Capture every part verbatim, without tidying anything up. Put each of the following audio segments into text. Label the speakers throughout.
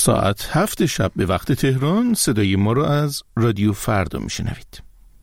Speaker 1: ساعت هفت شب به وقت تهران صدای ما رو از رادیو فردا میشنوید.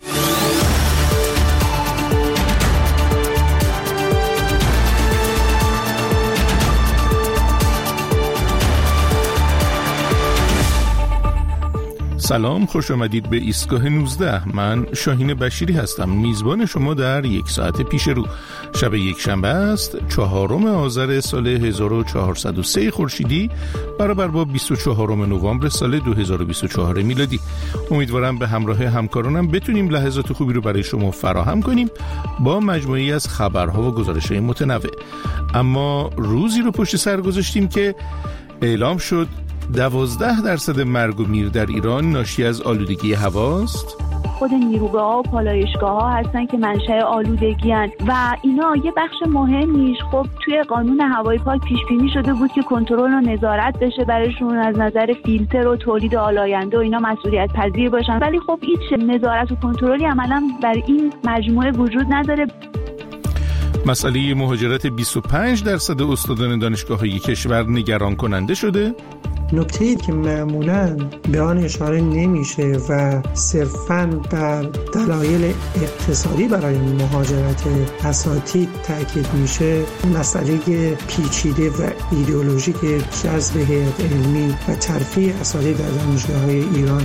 Speaker 1: سلام، خوش آمدید به ایستگاه نوزده. من شاهین بشیری هستم، میزبان شما در یک ساعت پیش رو. شب یک شنبه است، چهارم آذر سال هزار و چهارصد و سه خورشیدی برابر با بیست و چهارم نوامبر سال دو هزار و بیست و چهار میلادی. امیدوارم به همراه همکارانم بتونیم لحظات خوبی رو برای شما فراهم کنیم با مجموعی از خبرها و گزارش‌های متنوع. اما روزی رو پشت سر گذاشتیم که اعلام شد دوازده درصد مرگ و میر در ایران ناشی از آلودگی هواست.
Speaker 2: خود نیروگاه‌ها و پالایشگاه‌ها هستن که منشأ آلودگی هستن و اینا یه بخش مهمیش خب توی قانون هوای پاک پیش بینی شده بود که کنترل و نظارت بشه برایشون از نظر فیلتر و تولید آلاینده و اینا مسئولیت پذیر باشن، ولی خب هیچ نظارت و کنترلی عملاً بر این مجموعه وجود نداره.
Speaker 1: مسئله مهاجرت بیست و پنج درصد استادان دانشگاه‌های کشور نگران کننده شده.
Speaker 3: نکته‌ای که معمولاً به آن اشاره نمیشه و صرفاً بر دلایل اقتصادی برای مهاجرت اساتید تاکید میشه، مسئله پیچیده و ایدئولوژیک جذب هیئت علمی و ترفیع اساتید در دانشگاه‌های ایران.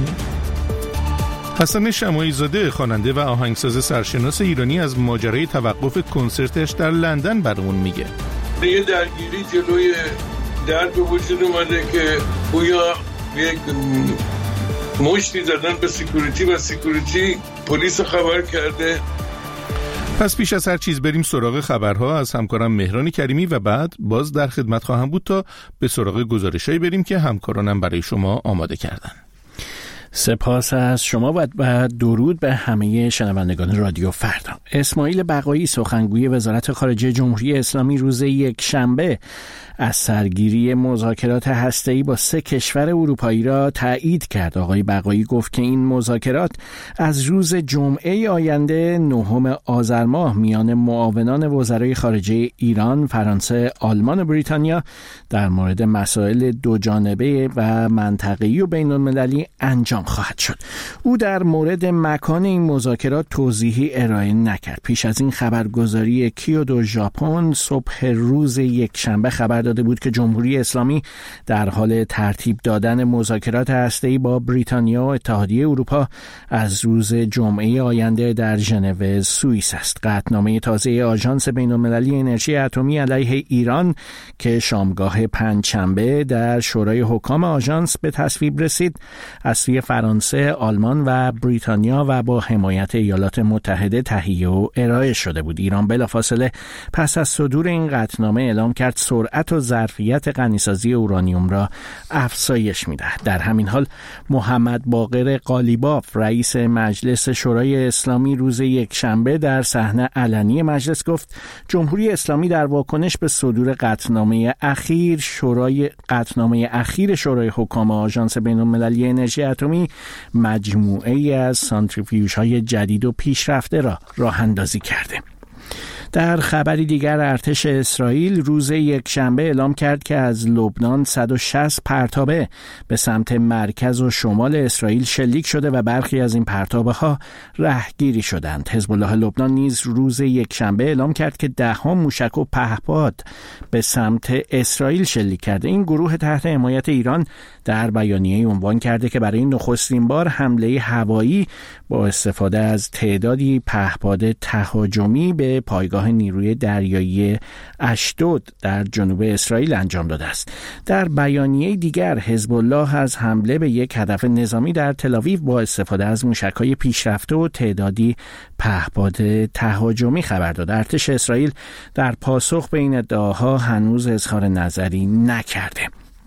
Speaker 1: حسن شماعی زاده، خواننده و آهنگساز سرشناس ایرانی، از ماجرای توقف کنسرتش در لندن برامون میگه.
Speaker 4: یه درگیری جلوی در به وجود اومده که گویا یک مشتی زدن به سکیوریتی و سکیوریتی پلیس خبر کرده.
Speaker 1: پس پیش از هر چیز بریم سراغ خبرها از همکارم مهران کریمی و بعد باز در خدمت خواهم بود تا به سراغ گزارشایی بریم که همکارانم برای شما آماده کردن.
Speaker 5: سپاس از شما و درود به همه شنوندگان رادیو فردا. اسماعیل بقایی، سخنگوی وزارت خارجه جمهوری اسلامی، روز یک شنبه از سرگیری مذاکرات هسته‌ای با سه کشور اروپایی را تایید کرد. آقای بقایی گفت که این مذاکرات از روز جمعه آینده نهم آذر ماه میان معاونان وزرای خارجه ایران، فرانسه، آلمان و بریتانیا در مورد مسائل دوجانبه و منطقه‌ای و بین‌المللی انجام خواهد شد. او در مورد مکان این مذاکرات توضیحی ارائه نکرد. پیش از این خبرگزاری کیودو ژاپن صبح روز یک شنبه خبر داده بود که جمهوری اسلامی در حال ترتیب دادن مذاکرات هسته‌ای با بریتانیا و اتحادیه اروپا از روز جمعه آینده در ژنو سوئیس است. قطعنامه تازه آژانس بین‌المللی انرژی اتمی علیه ایران که شامگاه پنجشنبه در شورای حکام آژانس به تصویب رسید، از سوی فرانسه، آلمان و بریتانیا و با حمایت ایالات متحده تهیه و ارائه شده بود. ایران بلافاصله پس از صدور این قطعنامه اعلام کرد سرعت و ظرفیت غنیسازی اورانیوم را افزایش می‌دهد. در همین حال محمد باقر قالیباف، رئیس مجلس شورای اسلامی، روز یک شنبه در صحنه علنی مجلس گفت جمهوری اسلامی در واکنش به صدور قطعنامه اخیر شورای قطعنامه اخیر شورای حکام آژانس بین‌المللی انرژی اتمی مجموعه ای از سانتریفیوژهای جدید و پیشرفته را راه اندازی کرده. در خبری دیگر، ارتش اسرائیل روز یک شنبه اعلام کرد که از لبنان صد و شصت پرتابه به سمت مرکز و شمال اسرائیل شلیک شده و برخی از این پرتابه ها رهگیری شدند. حزب الله لبنان نیز روز یک شنبه اعلام کرد که ده ها موشک و پهپاد به سمت اسرائیل شلیک کرده. این گروه تحت حمایت ایران در بیانیه عنوان کرده که برای نخستین بار حمله هوایی با استفاده از تعدادی پهپاد تهاجمی به پایگاه نیروی دریایی اشدود در جنوب اسرائیل انجام داده است. در بیانیه دیگر، حزب الله از حمله به یک هدف نظامی در تل‌آویو با استفاده از موشک‌های پیشرفته و تعدادی پهپاد تهاجمی خبر داد. ارتش اسرائیل در پاسخ به این ادعاها هنوز اظهار نظری نکرده.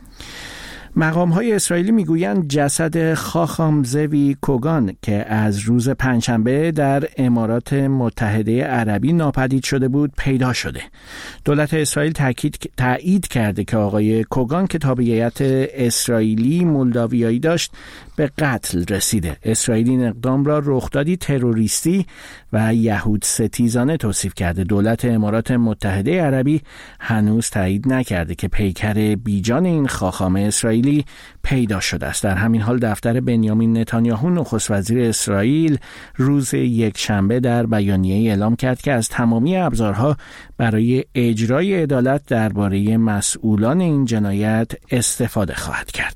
Speaker 5: مقام‌های اسرائیلی میگویند جسد خاخام زوی کوگان که از روز پنجشنبه در امارات متحده عربی ناپدید شده بود پیدا شده. دولت اسرائیل تاکید تایید کرده که آقای کوگان که تابعیت اسرائیلی مولداویایی داشت به قتل رسیده. اسرائیل این اقدام را رخدادی تروریستی و یهود ستیزانه توصیف کرده. دولت امارات متحده عربی هنوز تایید نکرده که پیکر بیجان این خاخام اسرائیلی پیدا شده است. در همین حال دفتر بنیامین نتانیاهو نخست وزیر اسرائیل روز یک شنبه در بیانیه اعلام کرد که از تمامی ابزارها برای اجرای عدالت درباره مسئولان این جنایت استفاده خواهد کرد.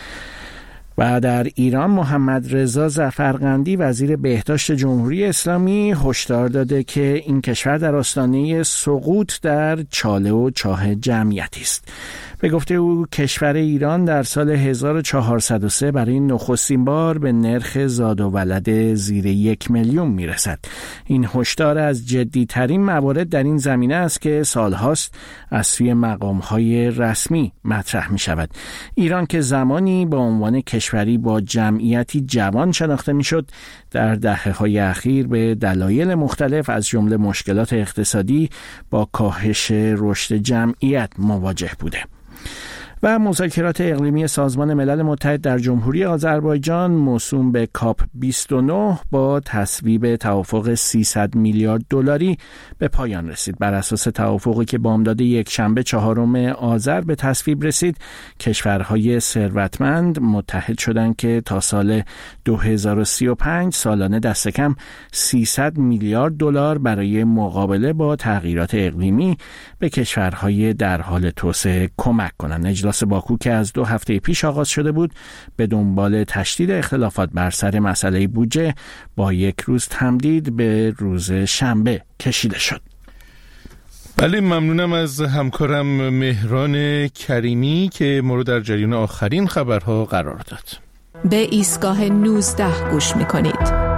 Speaker 5: و در ایران محمد رضا ظفرقندی وزیر بهداشت جمهوری اسلامی هشدار داده که این کشور در آستانه سقوط در چاله و چاه جمعیتی است. به گفته او کشور ایران در سال هزار و چهارصد و سه برای نخستین بار به نرخ زاد و ولد زیر یک میلیون میرسد. این هشدار از جدی‌ترین موارد در این زمینه است که سالهاست از سوی مقام‌های رسمی مطرح می‌شود. ایران که زمانی به عنوان کشوری با جمعیتی جوان شناخته می‌شد، در دهه‌های اخیر به دلایل مختلف از جمله مشکلات اقتصادی با کاهش رشد جمعیت مواجه بوده. و مذاکرات اقلیمی سازمان ملل متحد در جمهوری آذربایجان موسوم به کاپ بیست و نه با تصویب توافق سیصد میلیارد دلاری به پایان رسید. بر اساس توافقی که بامداد یک شنبه چهارم آذر به تصویب رسید، کشورهای ثروتمند متحد شدند که تا سال دو هزار و سی و پنج سالانه دست کم سیصد میلیارد دلار برای مقابله با تغییرات اقلیمی به کشورهای در حال توسعه کمک کنند. اجلاس باکو که از دو هفته پیش آغاز شده بود به دنبال تشدید اختلافات بر سر مسئله بودجه با یک روز تمدید به روز شنبه کشیده شد.
Speaker 1: بله، ممنونم از همکارم مهران کریمی که ما رو در جریان آخرین خبرها قرار داد.
Speaker 6: به ایستگاه نوزده گوش می‌کنید.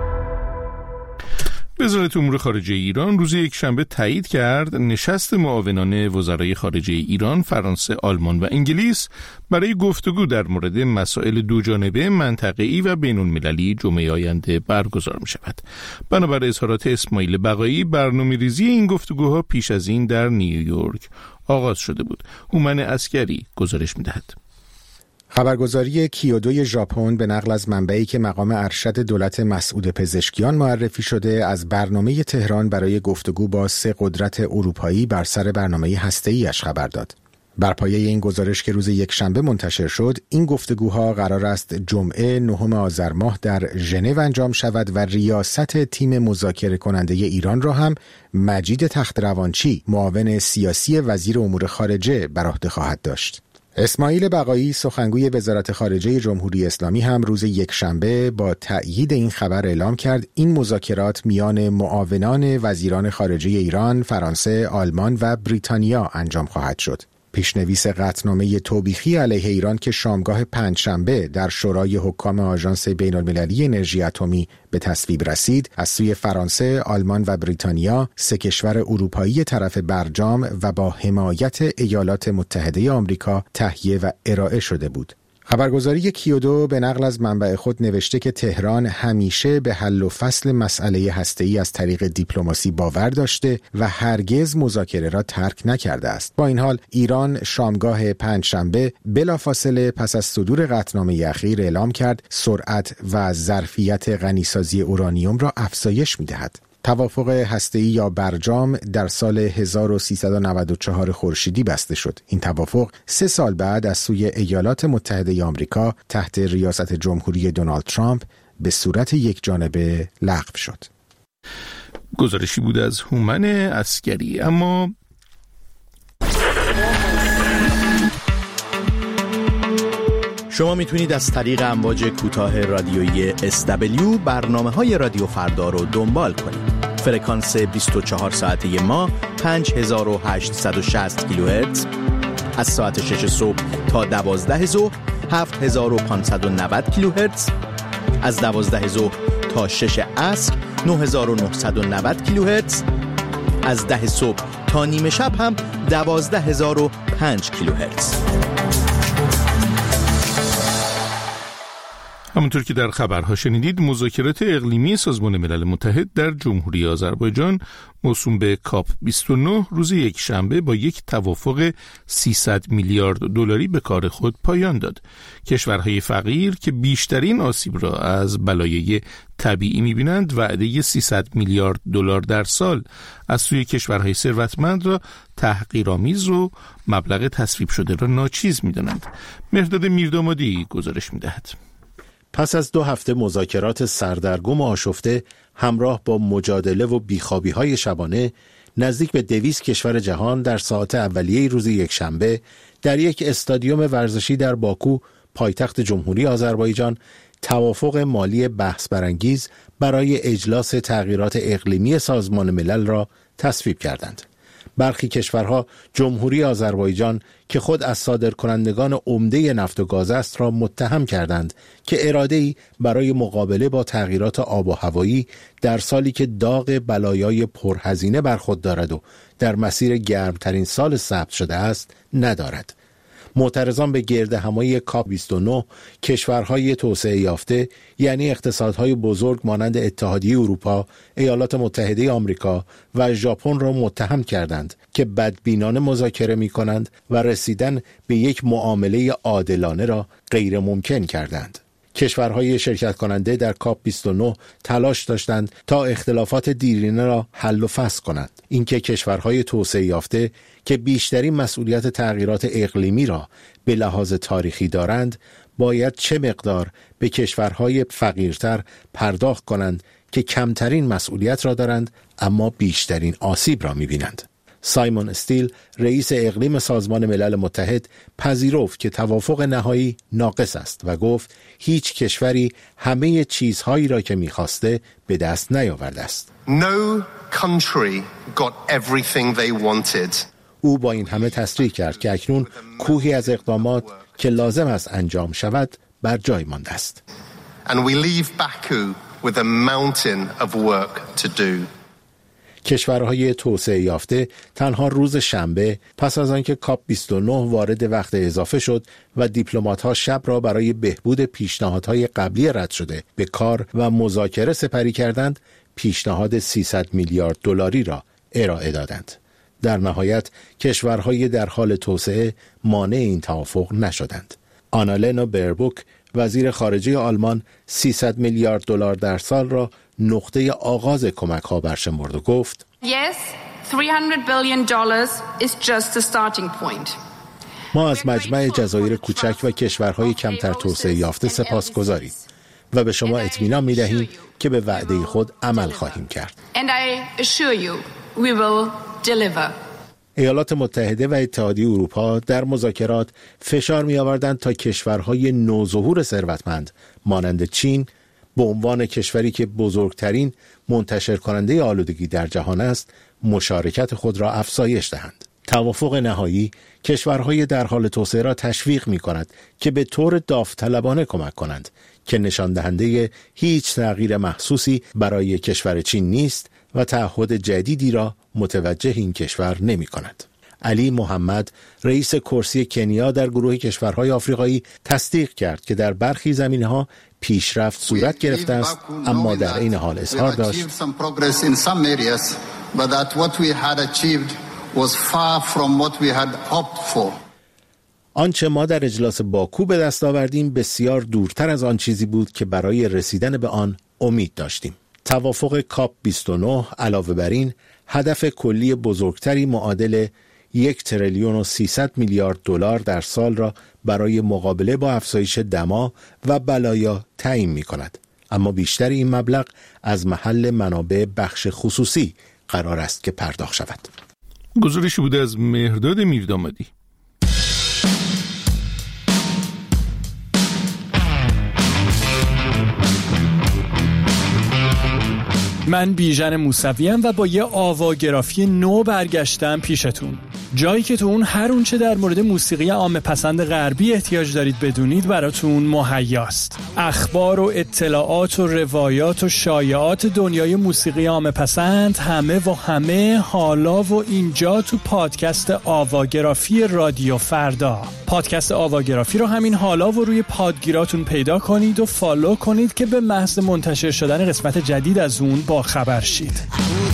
Speaker 1: وزارت امور خارجه ایران روز یک شنبه تایید کرد نشست معاونان وزرای خارجه ایران، فرانسه، آلمان و انگلیس برای گفتگو در مورد مسائل دوجانبه، منطقه‌ای و بین‌المللی جمعه آینده برگزار می‌شود. بنابر اظهارات اسماعیل بقایی، برنامه‌ریزی این گفتگوها پیش از این در نیویورک آغاز شده بود. هومن عسکری گزارش می‌دهد.
Speaker 7: خبرگزاری کیودو ژاپن به نقل از منبعی که مقام ارشد دولت مسعود پزشکیان معرفی شده از برنامه تهران برای گفتگو با سه قدرت اروپایی بر سر برنامه هسته‌ای‌اش خبر داد. بر پایه این گزارش که روز یک شنبه منتشر شد، این گفتگوها قرار است جمعه نهم آذر ماه در ژنو انجام شود و ریاست تیم مذاکره کننده ایران را هم مجید تخت‌روانچی، معاون سیاسی وزیر امور خارجه، بر عهده خواهد داشت. اسماعیل بقایی سخنگوی وزارت خارجه جمهوری اسلامی هم روز یک شنبه با تأیید این خبر اعلام کرد این مذاکرات میان معاونان وزیران خارجه ایران، فرانسه، آلمان و بریتانیا انجام خواهد شد. پیشنویس قطعنامه توبیخی علیه ایران که شامگاه پنجشنبه در شورای حکام آژانس بین‌المللی انرژی اتمی به تصویب رسید، از سوی فرانسه، آلمان و بریتانیا، سه کشور اروپایی طرف برجام و با حمایت ایالات متحده آمریکا تهیه و ارائه شده بود. خبرگزاری کیودو به نقل از منبع خود نوشته که تهران همیشه به حل و فصل مسئله هسته‌ای از طریق دیپلماسی باور داشته و هرگز مذاکره را ترک نکرده است. با این حال ایران شامگاه پنجشنبه بلافاصله پس از صدور قطعنامه اخیر اعلام کرد سرعت و ظرفیت غنیسازی اورانیوم را افزایش می‌دهد. توافق هسته‌ای یا برجام در سال هزار و سیصد و نود و چهار خورشیدی بسته شد. این توافق سه سال بعد از سوی ایالات متحده آمریکا تحت ریاست جمهوری دونالد ترامپ به صورت یک جانبه لغو شد.
Speaker 1: گزارشی بود از هومن عسکری. اما
Speaker 8: شما میتونید از طریق امواج کوتاه رادیویی اس دبلیو برنامه‌های رادیو فردا رو دنبال کنید. فرکانس بیست و چهار ساعته ما پنج هزار و هشتصد و شصت کیلوهرتز، از ساعت شش صبح تا دوازده ظهر هفت هزار و پانصد و نود کیلوهرتز، از دوازده ظهر تا شش عصر نه هزار و نهصد و نود کیلوهرتز، از ده صبح تا نیمه شب هم دوازده هزار و پنج کیلوهرتز.
Speaker 1: همونطور که در خبرها شنیدید، مذاکرات اقلیمی سازمان ملل متحد در جمهوری آذربایجان موسوم به کاپ بیست و نه روز یک شنبه با یک توافق سیصد میلیارد دلاری به کار خود پایان داد. کشورهای فقیر که بیشترین آسیب را از بلایای طبیعی می‌بینند، وعده سیصد میلیارد دلار در سال از سوی کشورهای ثروتمند را تحقیرآمیز و مبلغ تصویب شده را ناچیز می‌دانند. مهرداد میردامادی گزارش می‌دهد.
Speaker 8: پس از دو هفته مذاکرات سردرگم و آشفته همراه با مجادله و بیخوابی‌های شبانه، نزدیک به دویست کشور جهان در ساعات اولیه روز یکشنبه در یک استادیوم ورزشی در باکو، پایتخت جمهوری آذربایجان، توافق مالی بحث برانگیز برای اجلاس تغییرات اقلیمی سازمان ملل را تصویب کردند. برخی کشورها جمهوری آذربایجان که خود از صادرکنندگان عمده نفت و گاز است را متهم کردند که اراده‌ای برای مقابله با تغییرات آب و هوایی در سالی که داغ بلایای پرهزینه بر خود دارد و در مسیر گرمترین سال ثبت شده است ندارد. معترضان به گرد همایی کاپ بیست و نه کشورهای توسعه یافته، یعنی اقتصادهای بزرگ مانند اتحادیه اروپا، ایالات متحده آمریکا و ژاپن را متهم کردند که بدبینانه مذاکره می‌کنند و رسیدن به یک معامله عادلانه را غیر ممکن کردند. کشورهای شرکت کننده در کاپ بیست و نه تلاش داشتند تا اختلافات دیرینه را حل و فصل کنند. اینکه کشورهای توسعه یافته که بیشترین مسئولیت تغییرات اقلیمی را به لحاظ تاریخی دارند، باید چه مقدار به کشورهای فقیرتر پرداخت کنند که کمترین مسئولیت را دارند اما بیشترین آسیب را می‌بینند. سایمون استیل، رئیس اقلیم سازمان ملل متحد، پذیرفت که توافق نهایی ناقص است و گفت هیچ کشوری همه چیزهایی را که می‌خواسته به دست نیاورده است.
Speaker 9: No country got everything they wanted.
Speaker 8: او با این همه تصریح کرد که اکنون کوهی از اقدامات که لازم است انجام شود بر جای مانده است.
Speaker 9: And we leave Baku with a mountain of work to do.
Speaker 8: کشورهای توسعه یافته تنها روز شنبه پس از آنکه کاپ بیست و نه وارد وقت اضافه شد و دیپلمات‌ها شب را برای بهبود پیشنهادهای قبلی رد شده به کار و مذاکره سپری کردند، پیشنهاد سیصد میلیارد دلاری را ارائه دادند. در نهایت کشورهای در حال توسعه مانع این توافق نشدند. آنالنا بربوک، وزیر خارجه آلمان، سیصد میلیارد دلار در سال را نقطه آغاز کمک‌ها برشمرد و گفت:
Speaker 10: Yes, three hundred billion dollars is just a starting point.
Speaker 8: ما از مجمع جزایر کوچک و کشورهای کمتر توسعه یافته سپاسگزاریم و به شما اطمینان می‌دهیم که به وعده خود عمل خواهیم کرد.
Speaker 10: And I assure you, we will deliver.
Speaker 8: ایالات متحده و اتحادیه اروپا در مذاکرات فشار می‌آوردند تا کشورهای نوظهور ثروتمند مانند چین به عنوان کشوری که بزرگترین منتشر کننده آلودگی در جهان است، مشارکت خود را افزایش دهند. توافق نهایی کشورهای در حال توسعه را تشویق می‌کند که به طور داوطلبانه کمک کنند که نشان دهنده هیچ تغییر محسوسی برای کشور چین نیست و تعهد جدیدی را متوجه این کشور نمی‌کند. علی محمد، رئیس کرسی کنیا در گروه کشورهای آفریقایی، تصدیق کرد که در برخی زمینه‌ها پیشرفت صورت گرفته است، اما در این حال اظهار داشت آنچه ما در اجلاس باکو به دست آوردیم بسیار دورتر از آن چیزی بود که برای رسیدن به آن امید داشتیم. توافق کاپ بیست و نه علاوه بر این هدف کلی بزرگتری معادل یک تریلیون و سیصد میلیارد دلار در سال را برای مقابله با افزایش دما و بلایا تعیین می کند. اما بیشتر این مبلغ از محل منابع بخش خصوصی قرار است که پرداخت شود.
Speaker 1: گزارشی بوده از مهرداد میردامادی.
Speaker 11: من بیژن موسویم و با یه آواگرافی نو برگشتم پیشتون. جایی که تو اون هر اون چه در مورد موسیقی عامه پسند غربی احتیاج دارید بدونید براتون مهیاست. اخبار و اطلاعات و روایات و شایعات دنیای موسیقی عامه پسند همه و همه حالا و اینجا تو پادکست آواگرافی رادیو فردا. پادکست آواگرافی رو همین حالا و روی پادگیراتون پیدا کنید و فالو کنید که به محض منتشر شدن قسمت جدید از اون با خبر شید.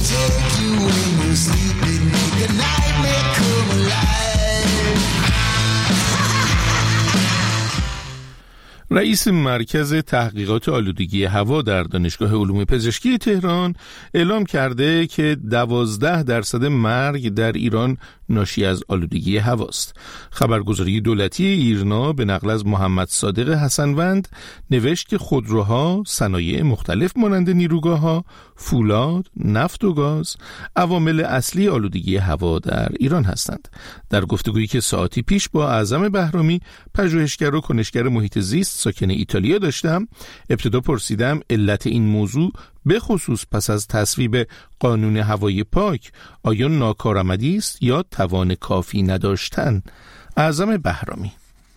Speaker 1: رئیس مرکز تحقیقات آلودگی هوا در دانشگاه علوم پزشکی تهران اعلام کرده که دوازده درصد مرگ در ایران ناشی از آلودگی هواست. خبرگزاری دولتی ایرنا به نقل از محمد صادق حسنوند نوشت که خودروها، صنایع مختلف مانند نیروگاه‌ها، فولاد، نفت و گاز عوامل اصلی آلودگی هوا در ایران هستند. در گفتگویی که ساعتی پیش با اعظم بهرامی، پژوهشگر و کنشگر محیط زیست ساکن ایتالیا داشتم، ابتدا پرسیدم علت این موضوع به خصوص پس از تصویب قانون هوای پاک آیا ناکارآمدی است یا توان کافی نداشتن؟ اعظم بهرامی: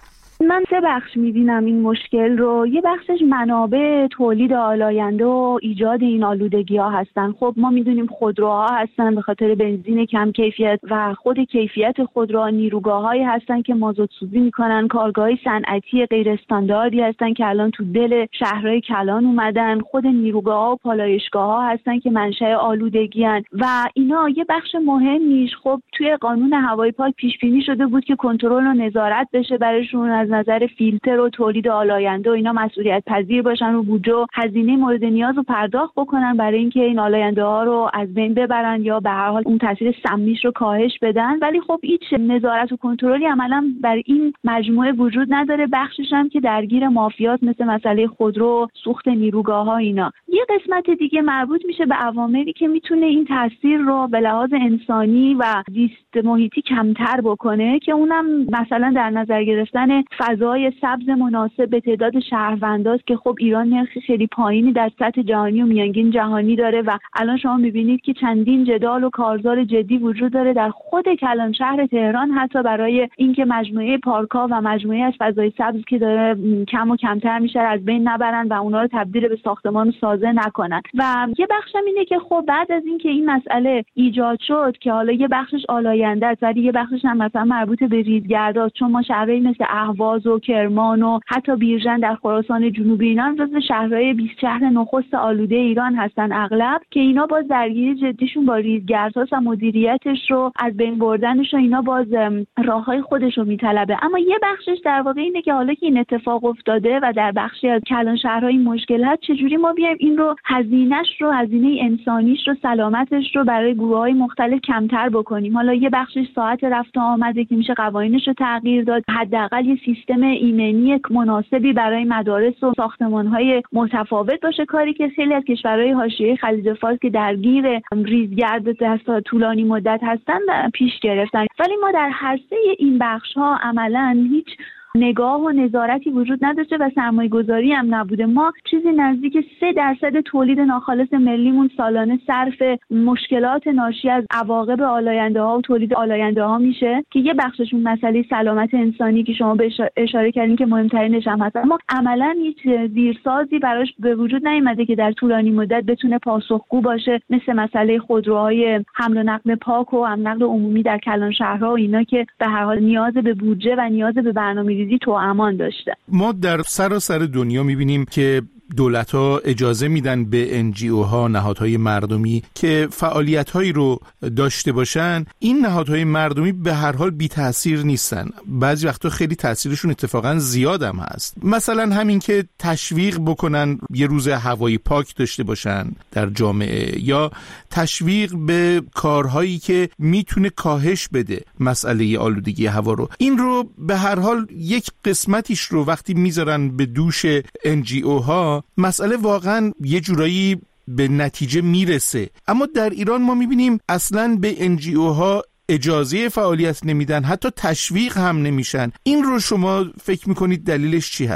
Speaker 2: من سه بخش می‌بینم این مشکل رو. یه بخشش منابع تولید آلاینده و ایجاد این آلودگی‌ها هستن. خب ما می‌دونیم خودروها هستن به خاطر بنزین کم کیفیت و خود کیفیت خودروها، نیروگاه‌هایی هستن که مازوت سوزی می‌کنن، کارگاه‌های صنعتی غیر استانداردی هستن که الان تو دل شهرهای کلان اومدن، خود نیروگاه‌ها و پالایشگاه‌ها هستن که منشأ آلودگی ان و اینا یه بخش مهمیش خب توی قانون هوای پاک پیش بینی شده بود که کنترل و نظارت بشه براشون، از نظر فیلتر و تولید آلاینده و اینا مسئولیت پذیر باشن و بودجه و هزینه مورد نیاز رو پرداخت بکنن برای اینکه این آلاینده ها رو از بین ببرن یا به هر حال اون تاثیر سمیش رو کاهش بدن. ولی خب هیچ نظارت و کنترلی عملا بر این مجموعه وجود نداره. بخشش هم که درگیر مافیات مثل مسئله خودرو، سوخت نیروگاه ها اینا. یه قسمت دیگه مربوط میشه به عواملی که میتونه این تاثیر رو به لحاظ انسانی و زیست محیطی کمتر بکنه که اونم مثلا در نظر گرفتن فضای سبز مناسب به تعداد شهرونداست که خب ایران نرخ خیلی پایینی در سطح جهانی و میانگین جهانی داره و الان شما میبینید که چندین جدال و کارزار جدی وجود داره در خود کلان شهر تهران حتی برای اینکه مجموعه پارک‌ها و مجموعه از فضای سبز که داره کم و کمتر میشه از بین نبرن و اونا رو تبدیل به ساختمان و سازه نکنن. و یه بخشم اینه که خب بعد از اینکه این مسئله ایجاد شد که حالا یه بخشش آلاینده است ولی یه بخشش هم مثلا مربوط به ریزگرداست، چون ما شهرهایی مثل اهواز و کرمان و حتی بیرجن در خراسان جنوبی ایران جزو شهرهای بیست شهر نخست آلوده ایران هستن اغلب، که اینا باز درگیری جدیشون با ریزگردهاست و مدیریتش رو از بین بردنش و اینا باز راههای خودش رو میطلبه. اما یه بخشش در واقع اینه که حالا که این اتفاق افتاده و در بخشی از کلان شهرهای مشکل هست، چجوری ما بیایم این رو هزینه‌اش رو، هزینه انسانیش رو، سلامتش رو برای گروه‌های مختلف کمتر بکنیم. حالا یه بخشش ساعت رفت و آمده که میشه قوانینش رو تغییر داد، حداقل یه سیستم ایمنی مناسبی برای مدارس و ساختمان‌های متفاوت باشه، کاری که خیلی از کشورهای حاشیه خلیج فارس که درگیر ریزگرد در طولانی مدت هستن پیش گرفتن. ولی ما در هر سه این بخش‌ها عملاً هیچ نگاه و نظارتی وجود نداشته و سرمایه گذاری هم نبوده. ما چیزی نزدیک سه درصد تولید ناخالص ملیمون سالانه صرف مشکلات ناشی از عواقب آلاینده ها و تولید آلاینده ها میشه که یه بخششون مسئله سلامت انسانی که شما به اشاره کردین که مهمترینش هم هست. اما عملا هیچ زیرسازی براش به وجود نیامده که در طولانی مدت بتونه پاسخگو باشه، مثل مسئله خودروهای حمل و نقل پاک و حمل و نقل عمومی در کلان شهرها و اینا که به هر حال نیاز به بودجه و نیاز به برنامه‌ریزی تو امان داشته.
Speaker 1: ما در سراسر دنیا میبینیم که دولت‌ها اجازه میدن به ان جی او ها، نهادهای مردمی که فعالیت‌هایی رو داشته باشن. این نهادهای مردمی به هر حال بی تأثیر نیستن، بعضی وقتا خیلی تأثیرشون اتفاقا زیادم هست. مثلا همین که تشویق بکنن یه روز هوایی پاک داشته باشن در جامعه، یا تشویق به کارهایی که میتونه کاهش بده مسئله آلودگی هوا رو. این رو به هر حال یک قسمتیش رو وقتی میذارن به دوش ان جی او ها، مسئله واقعا یه جورایی به نتیجه میرسه. اما در ایران ما میبینیم اصلاً به ان جی او ها اجازه فعالیت نمیدن، حتی تشویق هم نمیشن. این رو شما فکر میکنید دلیلش چی هست؟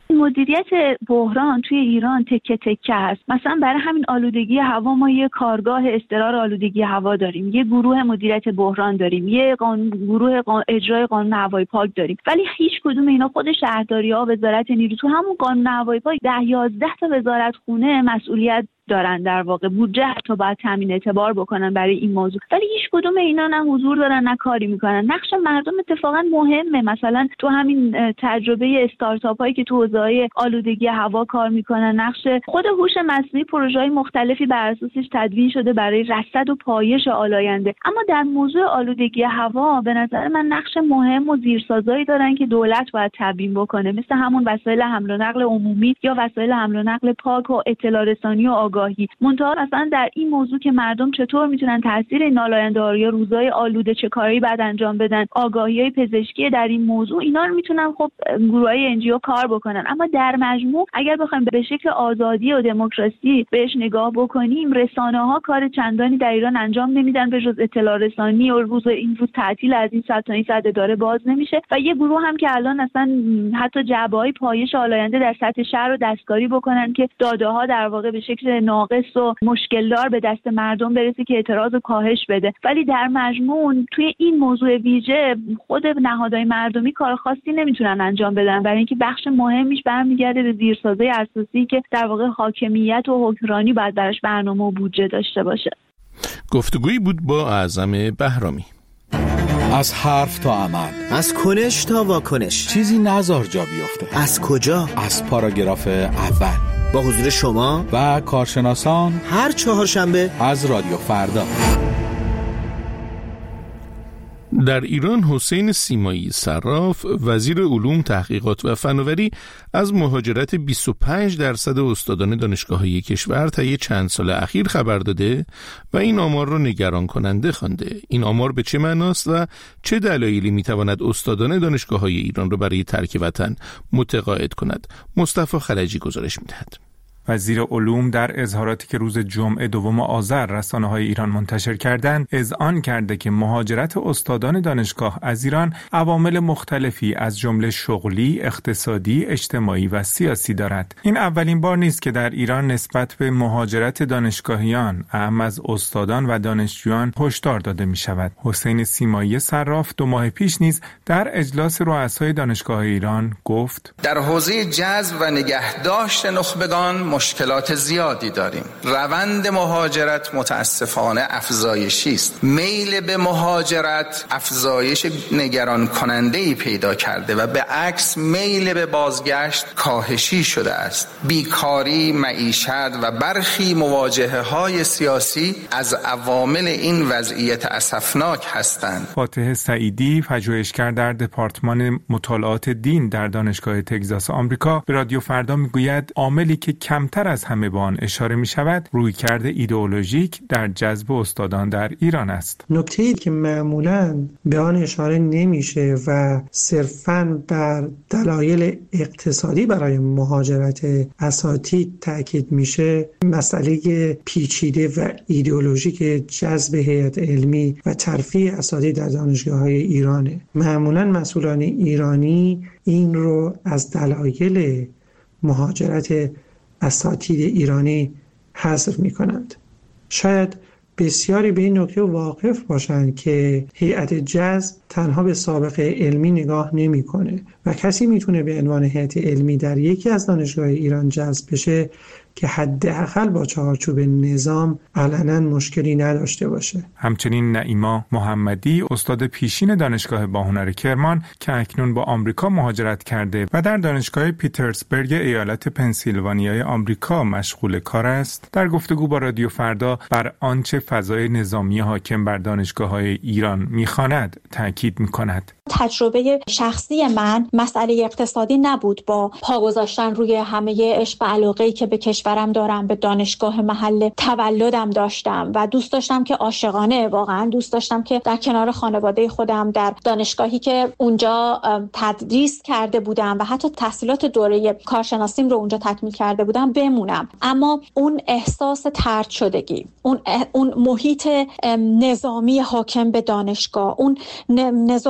Speaker 2: مدیریت بحران توی ایران تکه تکه هست. مثلا برای همین آلودگی هوا ما یه کارگاه اضطرار آلودگی هوا داریم، یه گروه مدیریت بحران داریم، یه قانون، گروه قان... اجرای قانون هوای پاک داریم، ولی هیچ کدوم اینا خود شهرداری‌ها، وزارت نیرو، تو همون قانون هوای پاک ده یازده تا وزارت خونه مسئولیت دارن، در واقع بودجه حتی باید تامین اعتبار بکنن برای این موضوع، ولی هیچ کدوم اینا نه حضور دارن نه کاری میکنن. نقش مردم اتفاقا مهمه. مثلا تو همین تجربه استارتاپ هایی که تو حوزه آلودگی هوا کار میکنن، نقش خود هوش مصنوعی پروژه‌های مختلفی بر اساسش تدوین شده برای رصد و پایش آلاینده. اما در موضوع آلودگی هوا به نظر من نقش مهم و زیرسازایی دارن که دولت باید تبیین بکنه، مثل همون وسایل حمل و نقل عمومی یا وسایل حمل و نقل پاک و اطلاع رسانی و آگاهی. منتها اصلا در این موضوع که مردم چطور میتونن تاثیر این آلاینده ها یا روزای آلوده چه کاری بعد انجام بدن، آگاهی‌های پزشکی در این موضوع، اینا رو میتونن خب گروهای انجیو کار بکنن. اما در مجموع اگر بخوایم به شکل آزادی و دموکراسی بهش نگاه بکنیم، رسانه‌ها کار چندانی در ایران انجام نمیدن به جز اطلاع رسانی و روز این روز تعطیل از این ساعت تا این ساعت اداره باز نمیشه و یه گروه هم که الان اصلا حتی جعبه‌های پایش آلاینده در سطح شهر رو دستکاری بکنن که داده‌ها در واقع به شکل ناقص و مشکلدار به دست مردم برسه که اعتراض و کاهش بده. ولی در مجموع توی این موضوع ویژه خود نهادهای مردمی کار خاصی نمیتونن انجام بدن، برای اینکه بخش مهمیش برمیگرده به زیرسازهای اساسی که در واقع حاکمیت و حکمرانی باید براش برنامه و بودجه داشته باشه.
Speaker 1: گفتگویی بود با اعظم بهرامی.
Speaker 12: از حرف تا عمل،
Speaker 13: از کنش تا واکنش،
Speaker 12: چیزی نزار جا بیفته.
Speaker 13: از کجا؟
Speaker 12: از پاراگراف اول،
Speaker 13: با حضور شما
Speaker 12: و کارشناسان،
Speaker 13: هر چهارشنبه
Speaker 12: از رادیو فردا.
Speaker 1: در ایران حسین سیمایی صراف، وزیر علوم، تحقیقات و فناوری، از مهاجرت بیست و پنج درصد استادان دانشگاه‌های کشور طی چند سال اخیر خبر داده و این آمار را نگران کننده خوانده. این آمار به چه معناست و چه دلایلی میتواند استادان دانشگاه‌های ایران را برای ترک وطن متقاعد کند؟ مصطفی خلجی گزارش می‌دهد.
Speaker 14: وزیر علوم در اظهاراتی که روز جمعه دوم آذر رسانه‌های ایران منتشر کردند، اذعان کرده که مهاجرت استادان دانشگاه از ایران عوامل مختلفی از جمله شغلی، اقتصادی، اجتماعی و سیاسی دارد. این اولین بار نیست که در ایران نسبت به مهاجرت دانشگاهیان، اهم از استادان و دانشجویان، هشدار داده می‌شود. حسین سیمایی صراف دو ماه پیش نیز در اجلاس رؤسای دانشگاه ایران گفت:
Speaker 15: در حوزه جذب و نگهداشت نخبگان مشکلات زیادی داریم. روند مهاجرت متاسفانه افزایشی است. میل به مهاجرت افزایش نگران کننده‌ای پیدا کرده و به عکس میل به بازگشت کاهشی شده است. بیکاری، معیشت و برخی مواجهه‌های سیاسی از عوامل این وضعیت اسفناک هستند.
Speaker 14: فاتح سعیدی، پژوهشگر در دپارتمان مطالعات دین در دانشگاه تگزاس آمریکا، به رادیو فردا میگوید عاملی که کمتر از همه به آن اشاره می شود رویکرد ایدئولوژیک در جذب استادان در ایران است.
Speaker 3: نکته‌ای که معمولاً به آن اشاره نمیشه و صرفاً بر دلایل اقتصادی برای مهاجرت اساتید تاکید میشه، مسئله پیچیده و ایدئولوژیک جذب هیئت علمی و ترفیع اساتید در دانشگاه‌های ایرانه. معمولاً مسئولان ایرانی این رو از دلایل مهاجرت اساتید ایرانی حذف می کنند. شاید بسیاری به این نکته واقف باشند که هیئت جذب تنها به سابقه علمی نگاه نمی کنه و کسی میتونه به عنوان هیئت علمی در یکی از دانشگاه ایران جذب بشه که حداقل با چارچوب نظام علنا مشکلی نداشته باشه.
Speaker 14: همچنین نعیما محمدی، استاد پیشین دانشگاه باهنر کرمان که اکنون با آمریکا مهاجرت کرده و در دانشگاه پیترزبورگ ایالت پنسیلوانیای آمریکا مشغول کار است، در گفتگو با رادیو فردا بر آنچه فضای نظامی حاکم بر دانشگاه‌های ایران می‌خواند تاکید می‌کند.
Speaker 16: تجربه شخصی من مسئله اقتصادی نبود، با پا گذاشتن روی همه عشق و علاقه‌ای که به کشورم دارم، به دانشگاه محل تولدم داشتم و دوست داشتم که عاشقانه، واقعا دوست داشتم که در کنار خانواده خودم در دانشگاهی که اونجا تدریس کرده بودم و حتی تحصیلات دوره کارشناسیم رو اونجا تکمیل کرده بودم بمونم. اما اون احساس طرد شدگی، اون اون محیط نظامی حاکم به دانشگاه، اون نظارت‌های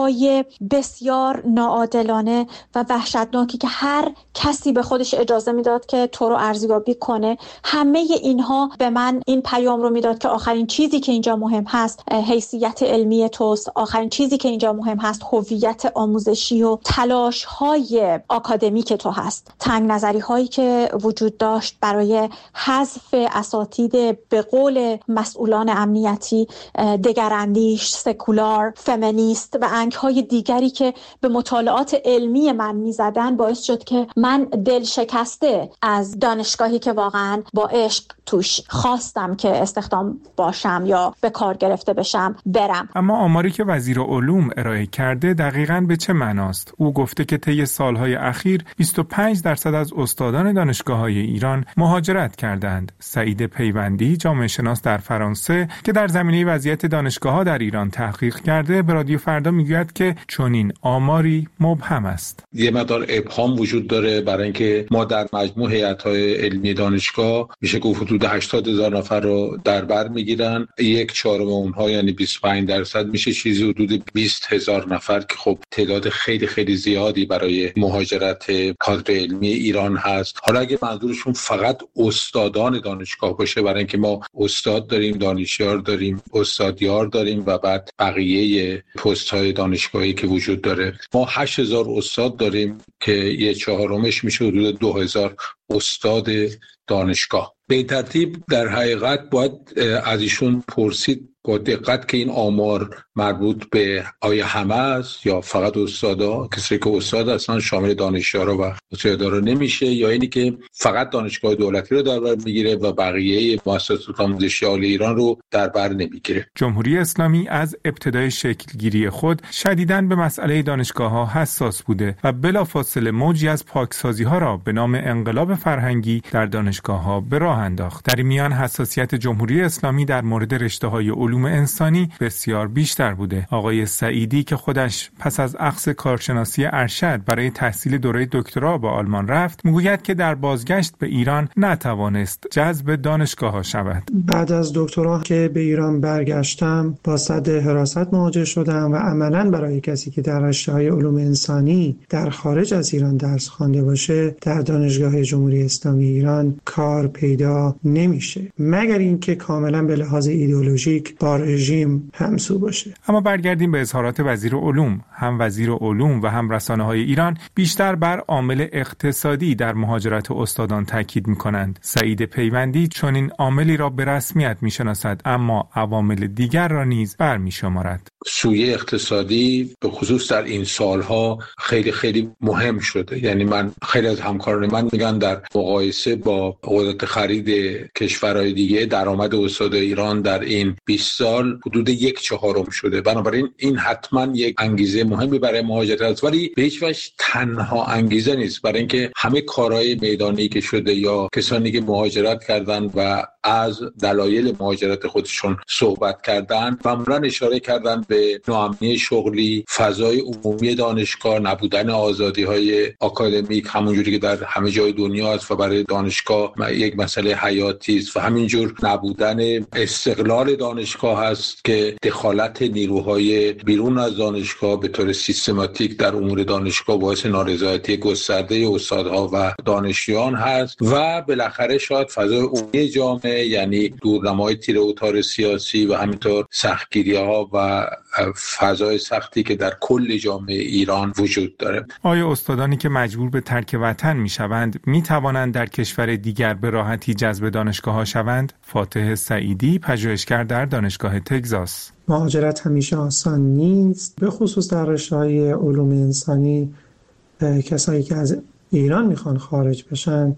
Speaker 16: رفتارهای بسیار ناعادلانه و وحشتناکی که هر کسی به خودش اجازه میداد که تو رو ارزیابی کنه، همه اینها به من این پیام رو میداد که آخرین چیزی که اینجا مهم هست حیثیت علمی توست، آخرین چیزی که اینجا مهم هست هویت آموزشی و تلاش های آکادمیک تو هست. تنگ نظری هایی که وجود داشت برای حذف اساتید به قول مسئولان امنیتی دگراندیش، سکولار، فمینیست و انگ های دیگری که به مطالعات علمی من میزدن باعث شد که من دل شکسته از دانشگاهی که واقعا با عشق توش خواستم که استخدام باشم یا به کار گرفته بشم برم.
Speaker 14: اما آماری که وزیر علوم ارائه کرده دقیقاً به چه معناست؟ او گفته که طی سالهای اخیر بیست و پنج درصد از استادان دانشگاه‌های ایران مهاجرت کردند. سعید پیوندی، جامعه شناس در فرانسه که در زمینه وضعیت دانشگاه‌ها در ایران تحقیق کرده، به رادیو فردا میگوید که چنین آماری مبهم است.
Speaker 17: یه مقدار ابهام وجود داره برای اینکه ما در مجموع هیئت‌های علمی دانشگاه میشه گفت حدود هشتاد هزار نفر رو در بر میگیرن، یک چهارم اونها یعنی بیست و پنج درصد میشه چیزی حدود بیست هزار نفر که خب تعداد خیلی خیلی زیادی برای مهاجرت کادر علمی ایران هست. حالا اگه منظورشون فقط استادان دانشگاه باشه، برای اینکه ما استاد داریم، دانشیار داریم، استادیار داریم و بعد بقیه پست‌های دانشگاهی که وجود داره، ما هشت هزار استاد داریم که یه چهارمش میشه حدود دو هزار استاد دانشگاه. به این ترتیب در حقیقت باید از ایشون پرسید با دقت که این آمار مربوط به آیا همه است یا فقط استادا، کسی که استاد اصلا شامل دانشیارا و استادارا نمیشه، یا اینی که فقط دانشگاه دولتی رو در بر میگیره و بقیه مؤسسات آموزشی عالی ایران رو در بر نمیگیره.
Speaker 14: جمهوری اسلامی از ابتدای شکلگیری خود شدیداً به مسئله دانشگاه‌ها حساس بوده و بلافاصله موجی از پاکسازی‌ها را به نام انقلاب فرهنگی در دانشگاه‌ها به راه انداخت. در این میان حساسیت جمهوری اسلامی در مورد رشته‌های علوم انسانی بسیار بیشتر بوده. آقای سعیدی که خودش پس از اخذ کارشناسی ارشد برای تحصیل دوره دکترا به آلمان رفت، میگوید که در بازگشت به ایران نتوانست جذب دانشگاه‌ها شود.
Speaker 3: بعد از دکترا که به ایران برگشتم با صد حراست مواجه شدم و عملاً برای کسی که در رشته‌های علوم انسانی در خارج از ایران درس خوانده باشه در دانشگاه جمهوری اسلامی ایران کار پیدا نمیشه، مگر اینکه کاملاً به لحاظ ایدئولوژیک با رژیم همسو باشه.
Speaker 14: اما برگردیم به اظهارات وزیر علوم. هم وزیر علوم و هم رسانه‌های ایران بیشتر بر عامل اقتصادی در مهاجرت استادان تاکید می‌کنند. سعید پیوندی چنین عاملی را به رسمیت می‌شناسد، اما عوامل دیگر را نیز برمی‌شمارد.
Speaker 17: سویه اقتصادی به خصوص در این سالها خیلی خیلی مهم شده. یعنی من خیلی از همکاران من میگن در مقایسه با قدرت خرید کشورهای دیگه درآمد استاد ایران در این بیست سال حدود یک چهارم شده. بنابراین این حتما یک انگیزه مهمی برای مهاجرت است، ولی به هیچ وجه تنها انگیزه نیست، برای اینکه همه کارهای میدانی که شده یا کسانی که مهاجرت کردن و از دلایل مهاجرت خودشون صحبت کردن معمولا اشاره کردن به ناامنی شغلی، فضای عمومی دانشگاه، نبودن آزادی‌های آکادمیک همونجوری که در همه جای دنیا است و برای دانشگاه یک مسئله حیاتی است، و همینجور نبودن استقلال دانشگاه است که دخالت نیروهای بیرون از دانشگاه به طور سیستماتیک در امور دانشگاه باعث نارضایتی گسترده استادها و دانشجویان هست، و بالاخره شاید فضای عمومی جامعه یعنی دورنمای تیر و تار سیاسی و همینطور سختگیری‌ها و فضای سختی که در کل جامعه ایران وجود داره.
Speaker 14: آیا استادانی که مجبور به ترک وطن میشوند میتوانند در کشور دیگر به راحتی جذب دانشگاه‌ها شوند؟ فاتح سعیدی، پژوهشگر در دانشگاه تگزاس:
Speaker 3: مهاجرت همیشه آسان نیست، به خصوص در رشته‌های علوم انسانی. کسایی که از ایران میخوان خارج بشن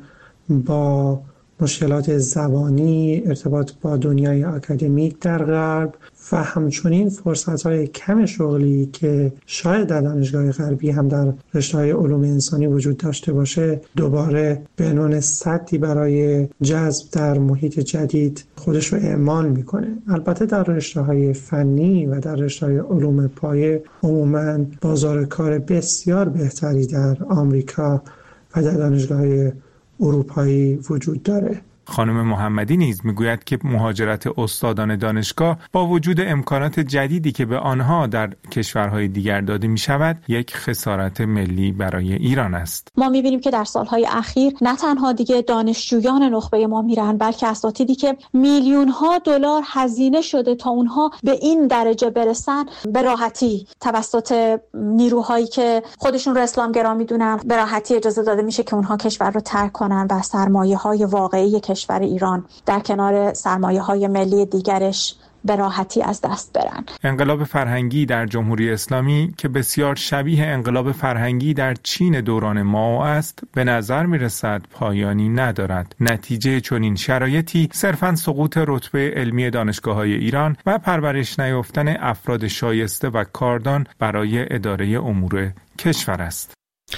Speaker 3: با مشکلات زبانی، ارتباط با دنیای آکادمیک در غرب و همچنین فرصت‌های کم شغلی که شاید در دانشگاه غربی هم در رشته‌های علوم انسانی وجود داشته باشه، دوباره به عنوان سدی برای جذب در محیط جدید خودش رو اعمال میکنه. البته در رشته‌های فنی و در رشته‌های علوم پایه عموماً بازار کار بسیار بهتری در آمریکا و در دانشگاه‌های اروپایی وجود داره.
Speaker 14: خانم محمدی نیز میگوید که مهاجرت استادان دانشگاه با وجود امکانات جدیدی که به آنها در کشورهای دیگر داده می شود یک خسارت ملی برای ایران است.
Speaker 16: ما می‌بینیم که در سالهای اخیر نه تنها دیگه دانشجویان نخبه ما میرن، بلکه اساتیدی که میلیون ها دلار هزینه شده تا اونها به این درجه برسن به راحتی توسط نیروهایی که خودشون رو اسلامگرا میدونن به راحتی اجازه داده میشه که اونها کشور رو ترک کنن و سرمایه‌های واقعی کشور ایران در کنار سرمایه‌های ملی دیگرش به راحتی از دست برن.
Speaker 14: انقلاب فرهنگی در جمهوری اسلامی که بسیار شبیه انقلاب فرهنگی در چین دوران مائو است، به نظر میرسد پایانی ندارد. نتیجه چنین شرایطی صرفاً سقوط رتبه علمی دانشگاه‌های ایران و پرورش نیافتن افراد شایسته و کاردان برای اداره امور کشور است.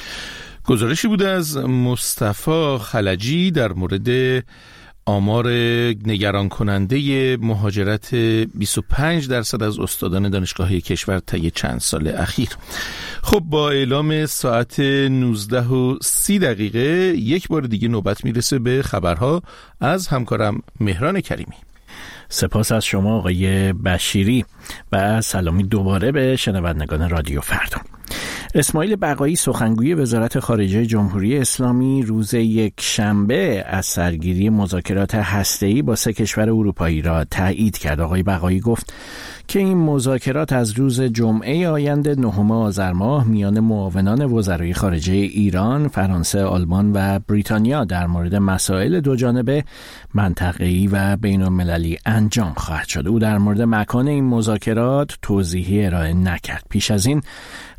Speaker 1: گزارشی بوده از مصطفی خلجی در مورد آمار نگران کننده مهاجرت بیست و پنج درصد از استادان دانشگاه‌های کشور طی چند سال اخیر. خب با اعلام ساعت نوزده و سی دقیقه یک بار دیگه نوبت میرسه به خبرها از همکارم مهران کریمی.
Speaker 5: سپاس از شما آقای بشیری و سلامی دوباره به شنوندگان رادیو فردا. اسماعیل بقایی سخنگوی وزارت خارجه جمهوری اسلامی روز یک شنبه از سرگیری مذاکرات هسته‌ای با سه کشور اروپایی را تایید کرد. آقای بقایی گفت که این مذاکرات از روز جمعه آینده نهم آذر ماه میان معاونان وزرای خارجه ایران، فرانسه، آلمان و بریتانیا در مورد مسائل دوجانبه، منطقه‌ای و بین‌المللی انجام خواهد شد. او در مورد مکان این مذاکرات توضیحی ارائه نکرد. پیش از این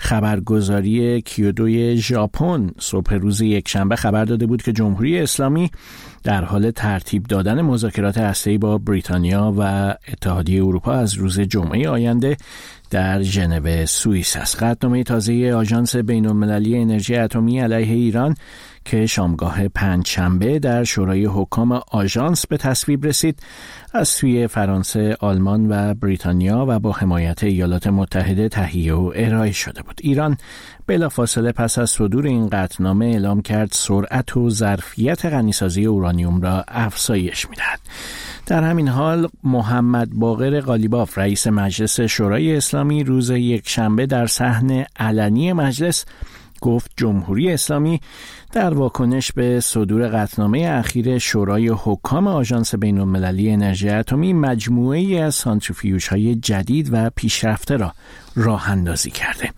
Speaker 5: خبرگزاری کیودو ژاپن صبح روز یکشنبه خبر داده بود که جمهوری اسلامی در حال ترتیب دادن مذاکرات هسته‌ای با بریتانیا و اتحادیه اروپا از روز جمعه آینده در ژنو سوئیس است. قطعنامه تازه آژانس بین‌المللی انرژی اتمی علیه ایران که شامگاه پنجشنبه در شورای حکام آژانس به تصویب رسید، از سوی فرانسه، آلمان و بریتانیا و با حمایت ایالات متحده تهیه و ارائه شده بود. ایران بلافاصله پس از صدور این قطعنامه اعلام کرد سرعت و ظرفیت غنیسازی اورانیوم را افزایش می‌دهد. در همین حال محمد باقر قالیباف رئیس مجلس شورای اسلامی روز یکشنبه در صحن علنی مجلس گفت جمهوری اسلامی در واکنش به صدور قطعنامه اخیر شورای حکام آژانس بین‌المللی انرژی اتمی مجموعه‌ای از سانتریفیوژهای جدید و پیشرفته را راه اندازی کرده.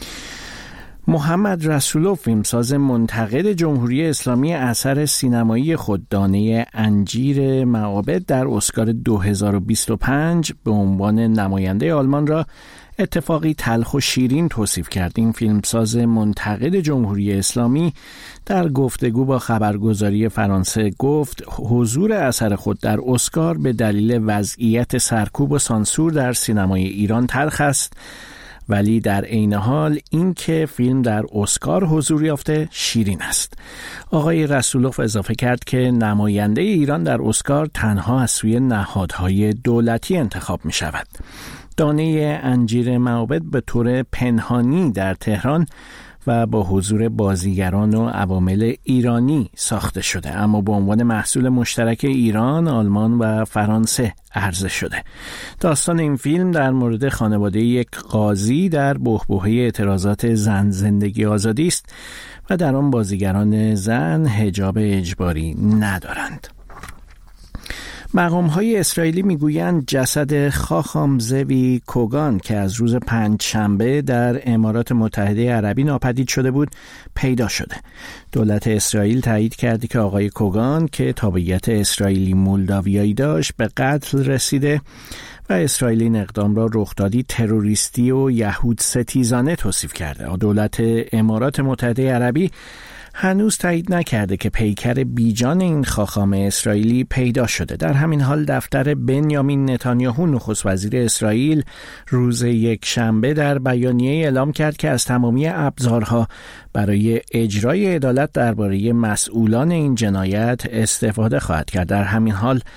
Speaker 5: محمد رسولوف فیلمساز منتقد جمهوری اسلامی اثر سینمایی خود دانه انجیر معابد در اسکار دو هزار و بیست و پنج به عنوان نماینده آلمان را اتفاقی تلخ و شیرین توصیف کرد. این فیلمساز منتقد جمهوری اسلامی در گفتگو با خبرگزاری فرانسه گفت حضور اثر خود در اسکار به دلیل وضعیت سرکوب و سانسور در سینمای ایران تلخ است، ولی در عین حال این که فیلم در اسکار حضور یافته شیرین است. آقای رسولوف اضافه کرد که نماینده ایران در اسکار تنها از سوی نهادهای دولتی انتخاب می شود. دانه انجیر معابد به طور پنهانی در تهران و با حضور بازیگران و عوامل ایرانی ساخته شده، اما به عنوان محصول مشترک ایران، آلمان و فرانسه عرضه شده. داستان این فیلم در مورد خانواده یک قاضی در بحبوحه اعتراضات زن زندگی آزادی است و در آن بازیگران زن حجاب اجباری ندارند. مقام‌های اسرائیلی میگویند جسد خاخام زوی کوگان که از روز پنجشنبه در امارات متحده عربی ناپدید شده بود پیدا شده. دولت اسرائیل تایید کرده که آقای کوگان که تابعیت اسرائیلی مولداویایی داشت به قتل رسیده و اسرائیل این اقدام را رخدادی تروریستی و یهود ستیزانه توصیف کرده. دولت امارات متحده عربی هنوز تایید نکرده که پیکر بیجان این خاخام اسرائیلی پیدا شده. در همین حال دفتر بنیامین نتانیاهو نخست وزیر اسرائیل روز یک شنبه در بیانیه اعلام کرد که از تمامی ابزارها برای اجرای عدالت درباره مسئولان این جنایت استفاده خواهد کرد. در همین حال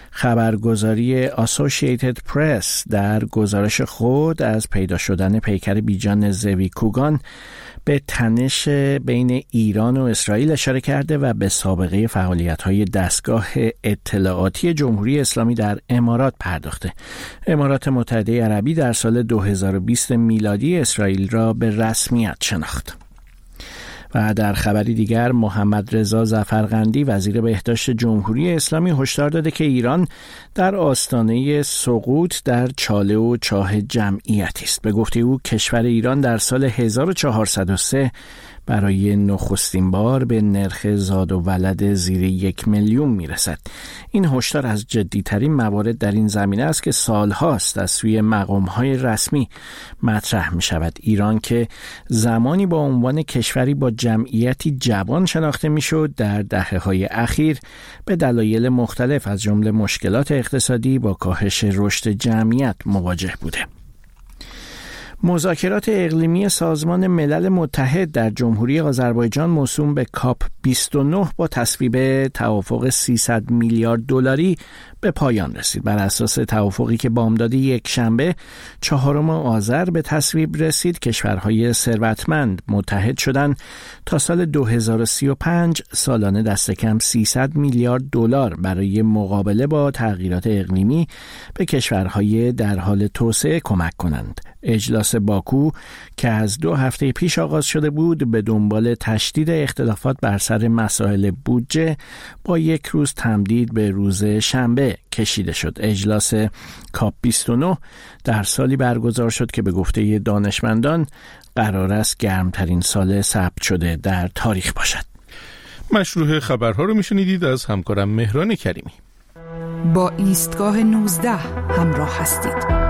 Speaker 5: خبرگزاری Associated Press در گزارش خود از پیدا شدن پیکر بیجان زوی کوگان به تنش بین ایران و اسرائیل اشاره کرده و به سابقه فعالیت‌های دستگاه اطلاعاتی جمهوری اسلامی در امارات پرداخته. امارات متحده عربی در سال دو هزار و بیست میلادی اسرائیل را به رسمیت شناخت. و در خبری دیگر محمد رضا ظفرقندی وزیر بهداشت جمهوری اسلامی هشدار داده که ایران در آستانه سقوط در چاله و چاه جمعیتی است. به گفته او کشور ایران در سال هزار و چهارصد و سه برای نخستین بار به نرخ زاد و ولد زیر یک میلیون میرسد. این هشدار از جدیترین موارد در این زمینه است که سالهاست از سوی مقام‌های رسمی مطرح می شود. ایران که زمانی با عنوان کشوری با جمعیتی جوان شناخته می شد، در دهه‌های اخیر به دلایل مختلف از جمله مشکلات اقتصادی با کاهش رشد جمعیت مواجه بوده. مذاکرات اقلیمی سازمان ملل متحد در جمهوری آذربایجان موسوم به کاپ بیست و نه با تصویب توافق سیصد میلیارد دلاری به پایان رسید. بر اساس توافقی که بامداد یک شنبه چهارم آذر به تصویب رسید، کشورهای ثروتمند متحد شدند تا سال دو هزار و سی و پنج سالانه دست کم سیصد میلیارد دلار برای مقابله با تغییرات اقلیمی به کشورهای در حال توسعه کمک کنند. اجلاس باکو که از دو هفته پیش آغاز شده بود به دنبال تشدید اختلافات بر سر مسائل بودجه با یک روز تمدید به روز شنبه کشیده شد. اجلاس کاپ بیست و نه در سالی برگزار شد که به گفته دانشمندان قرار است گرمترین سال ثبت شده در تاریخ باشد.
Speaker 1: مشروع خبرها رو میشنیدید از همکارم مهران کریمی.
Speaker 6: با ایستگاه نوزده همراه هستید.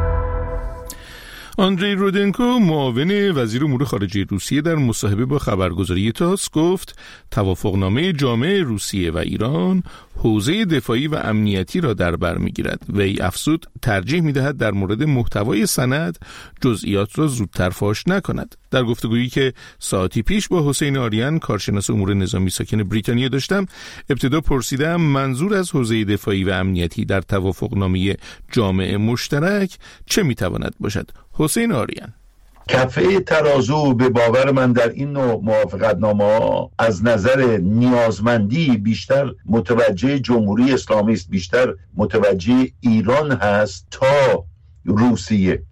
Speaker 1: آندری رودنکو معاون وزیر امور خارجه روسیه در مصاحبه با خبرگزاری تاس گفت توافقنامه جامع روسیه و ایران حوزه دفاعی و امنیتی را در بر می‌گیرد. وی افزود ترجیح می‌دهد در مورد محتوای سند جزئیات را زودتر فاش نکند. در گفتگویی که ساعتی پیش با حسین آریان کارشناس امور نظامی ساکن بریتانیا داشتم، ابتدا پرسیدم منظور از حوزه دفاعی و امنیتی در توافقنامه جامع مشترک چه می‌تواند باشد. حسین آریان:
Speaker 18: کفه ترازو به باور من در این نوع موافقتنامه از نظر نیازمندی بیشتر متوجه جمهوری اسلامی است، بیشتر متوجه ایران هست تا روسیه.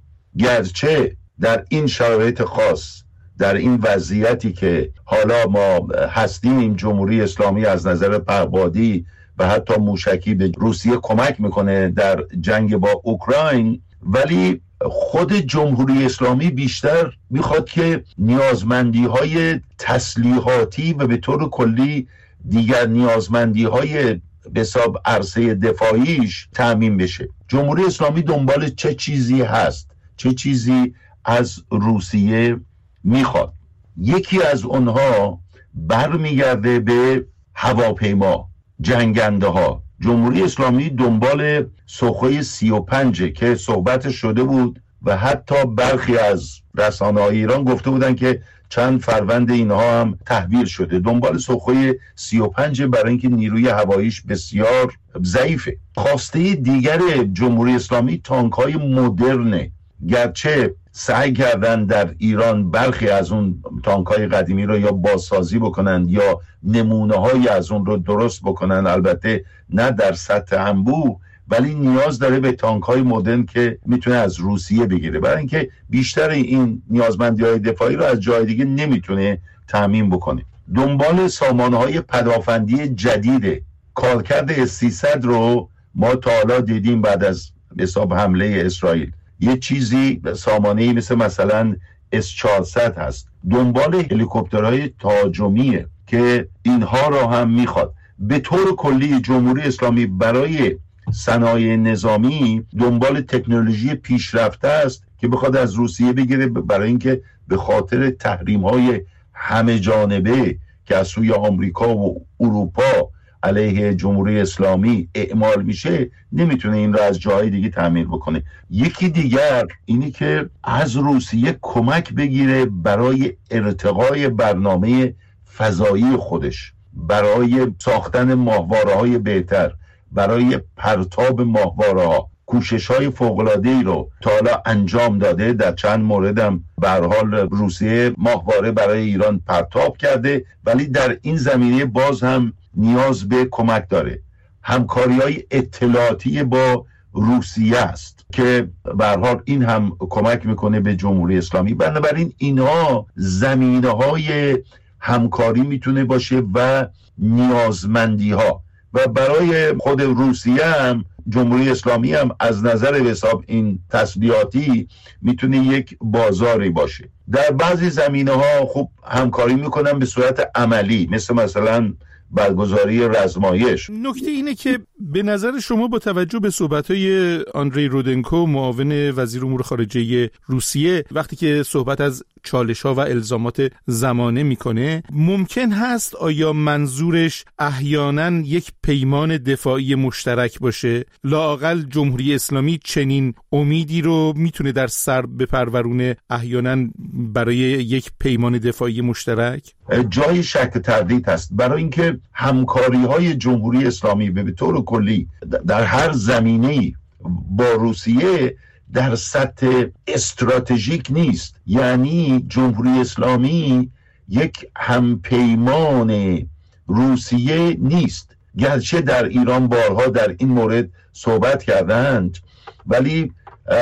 Speaker 18: گرچه در این شرایط خاص، در این وضعیتی که حالا ما هستیم، جمهوری اسلامی از نظر پهپادی و حتی موشکی به روسیه کمک میکنه در جنگ با اوکراین، ولی خود جمهوری اسلامی بیشتر میخواد که نیازمندی های تسلیحاتی و به طور کلی دیگر نیازمندی های به حساب عرصه دفاعیش تأمین بشه. جمهوری اسلامی دنبال چه چیزی هست، چه چیزی از روسیه میخواد؟ یکی از اونها برمیگرده به هواپیما، جنگنده ها. جمهوری اسلامی دنبال سوخوی سی و پنج که صحبت شده بود و حتی برخی از رسانه‌های ایران گفته بودن که چند فروند اینها هم تحویل شده. دنبال سوخوی سی و پنج برای اینکه نیروی هواییش بسیار ضعیفه. خواسته دیگر جمهوری اسلامی تانک‌های مدرنه. گرچه سعی کردن در ایران برخی از اون تانک‌های قدیمی رو یا بازسازی بکنن یا نمونه‌های از اون رو درست بکنن، البته نه در سطح انبوه، ولی نیاز داره به تانک‌های مدرن که میتونه از روسیه بگیره، برای اینکه بیشتر این نیازمندی‌های دفاعی رو از جای دیگه نمیتونه تامین بکنه. دنبال سامانه‌های پدافندی جدیده. کارکرد اس سیصد رو ما تا حالا دیدیم بعد از حساب حمله اسرائیل. یه چیزی سامانه‌ای مثل مثلا اس چهارصد هست. دنبال هلیکوپترهای تهاجمیه که اینها رو هم میخواد. به طور کلی جمهوری اسلامی برای صنایع نظامی دنبال تکنولوژی پیشرفته است که بخواد از روسیه بگیره، برای اینکه به خاطر تحریم‌های همه جانبه که از سوی آمریکا و اروپا علیه جمهوری اسلامی اعمال میشه نمیتونه این را از جای دیگه تأمین بکنه. یکی دیگر اینی که از روسیه کمک بگیره برای ارتقای برنامه فضایی خودش، برای ساختن ماهواره‌های بهتر، برای پرتاب ماهواره‌ها کوشش‌های فوق‌العاده‌ای رو تا حالا انجام داده. در چند موردم به هر حال روسیه ماهواره برای ایران پرتاب کرده، ولی در این زمینه باز هم نیاز به کمک داره. همکاری‌های اطلاعاتی با روسیه است که به هر حال این هم کمک میکنه به جمهوری اسلامی. بنابراین اینها زمینه‌های همکاری میتونه باشه و نیازمندی‌ها، و برای خود روسیه هم جمهوری اسلامی هم از نظر حساب این تسلیحاتی میتونه یک بازاری باشه. در بعضی زمینه‌ها خوب همکاری میکنن به صورت عملی، مثل مثلا برگزاری رزمایش.
Speaker 1: نکته اینه که به نظر شما با توجه به صحبت‌های آندری رودنکو معاون وزیر امور خارجه روسیه وقتی که صحبت از چالش‌ها و الزامات زمانه میکنه، ممکن هست آیا منظورش احیالاً یک پیمان دفاعی مشترک باشه؟ لااقل جمهوری اسلامی چنین امیدی رو میتونه در سر بپرورونه احیالاً برای یک پیمان دفاعی مشترک؟
Speaker 18: جای شک تردید هست، برای اینکه همکاری‌های جمهوری اسلامی به طور کلی در هر زمینه‌ای با روسیه در سطح استراتژیک نیست. یعنی جمهوری اسلامی یک همپیمان روسیه نیست، گرچه در ایران بارها در این مورد صحبت کردند، ولی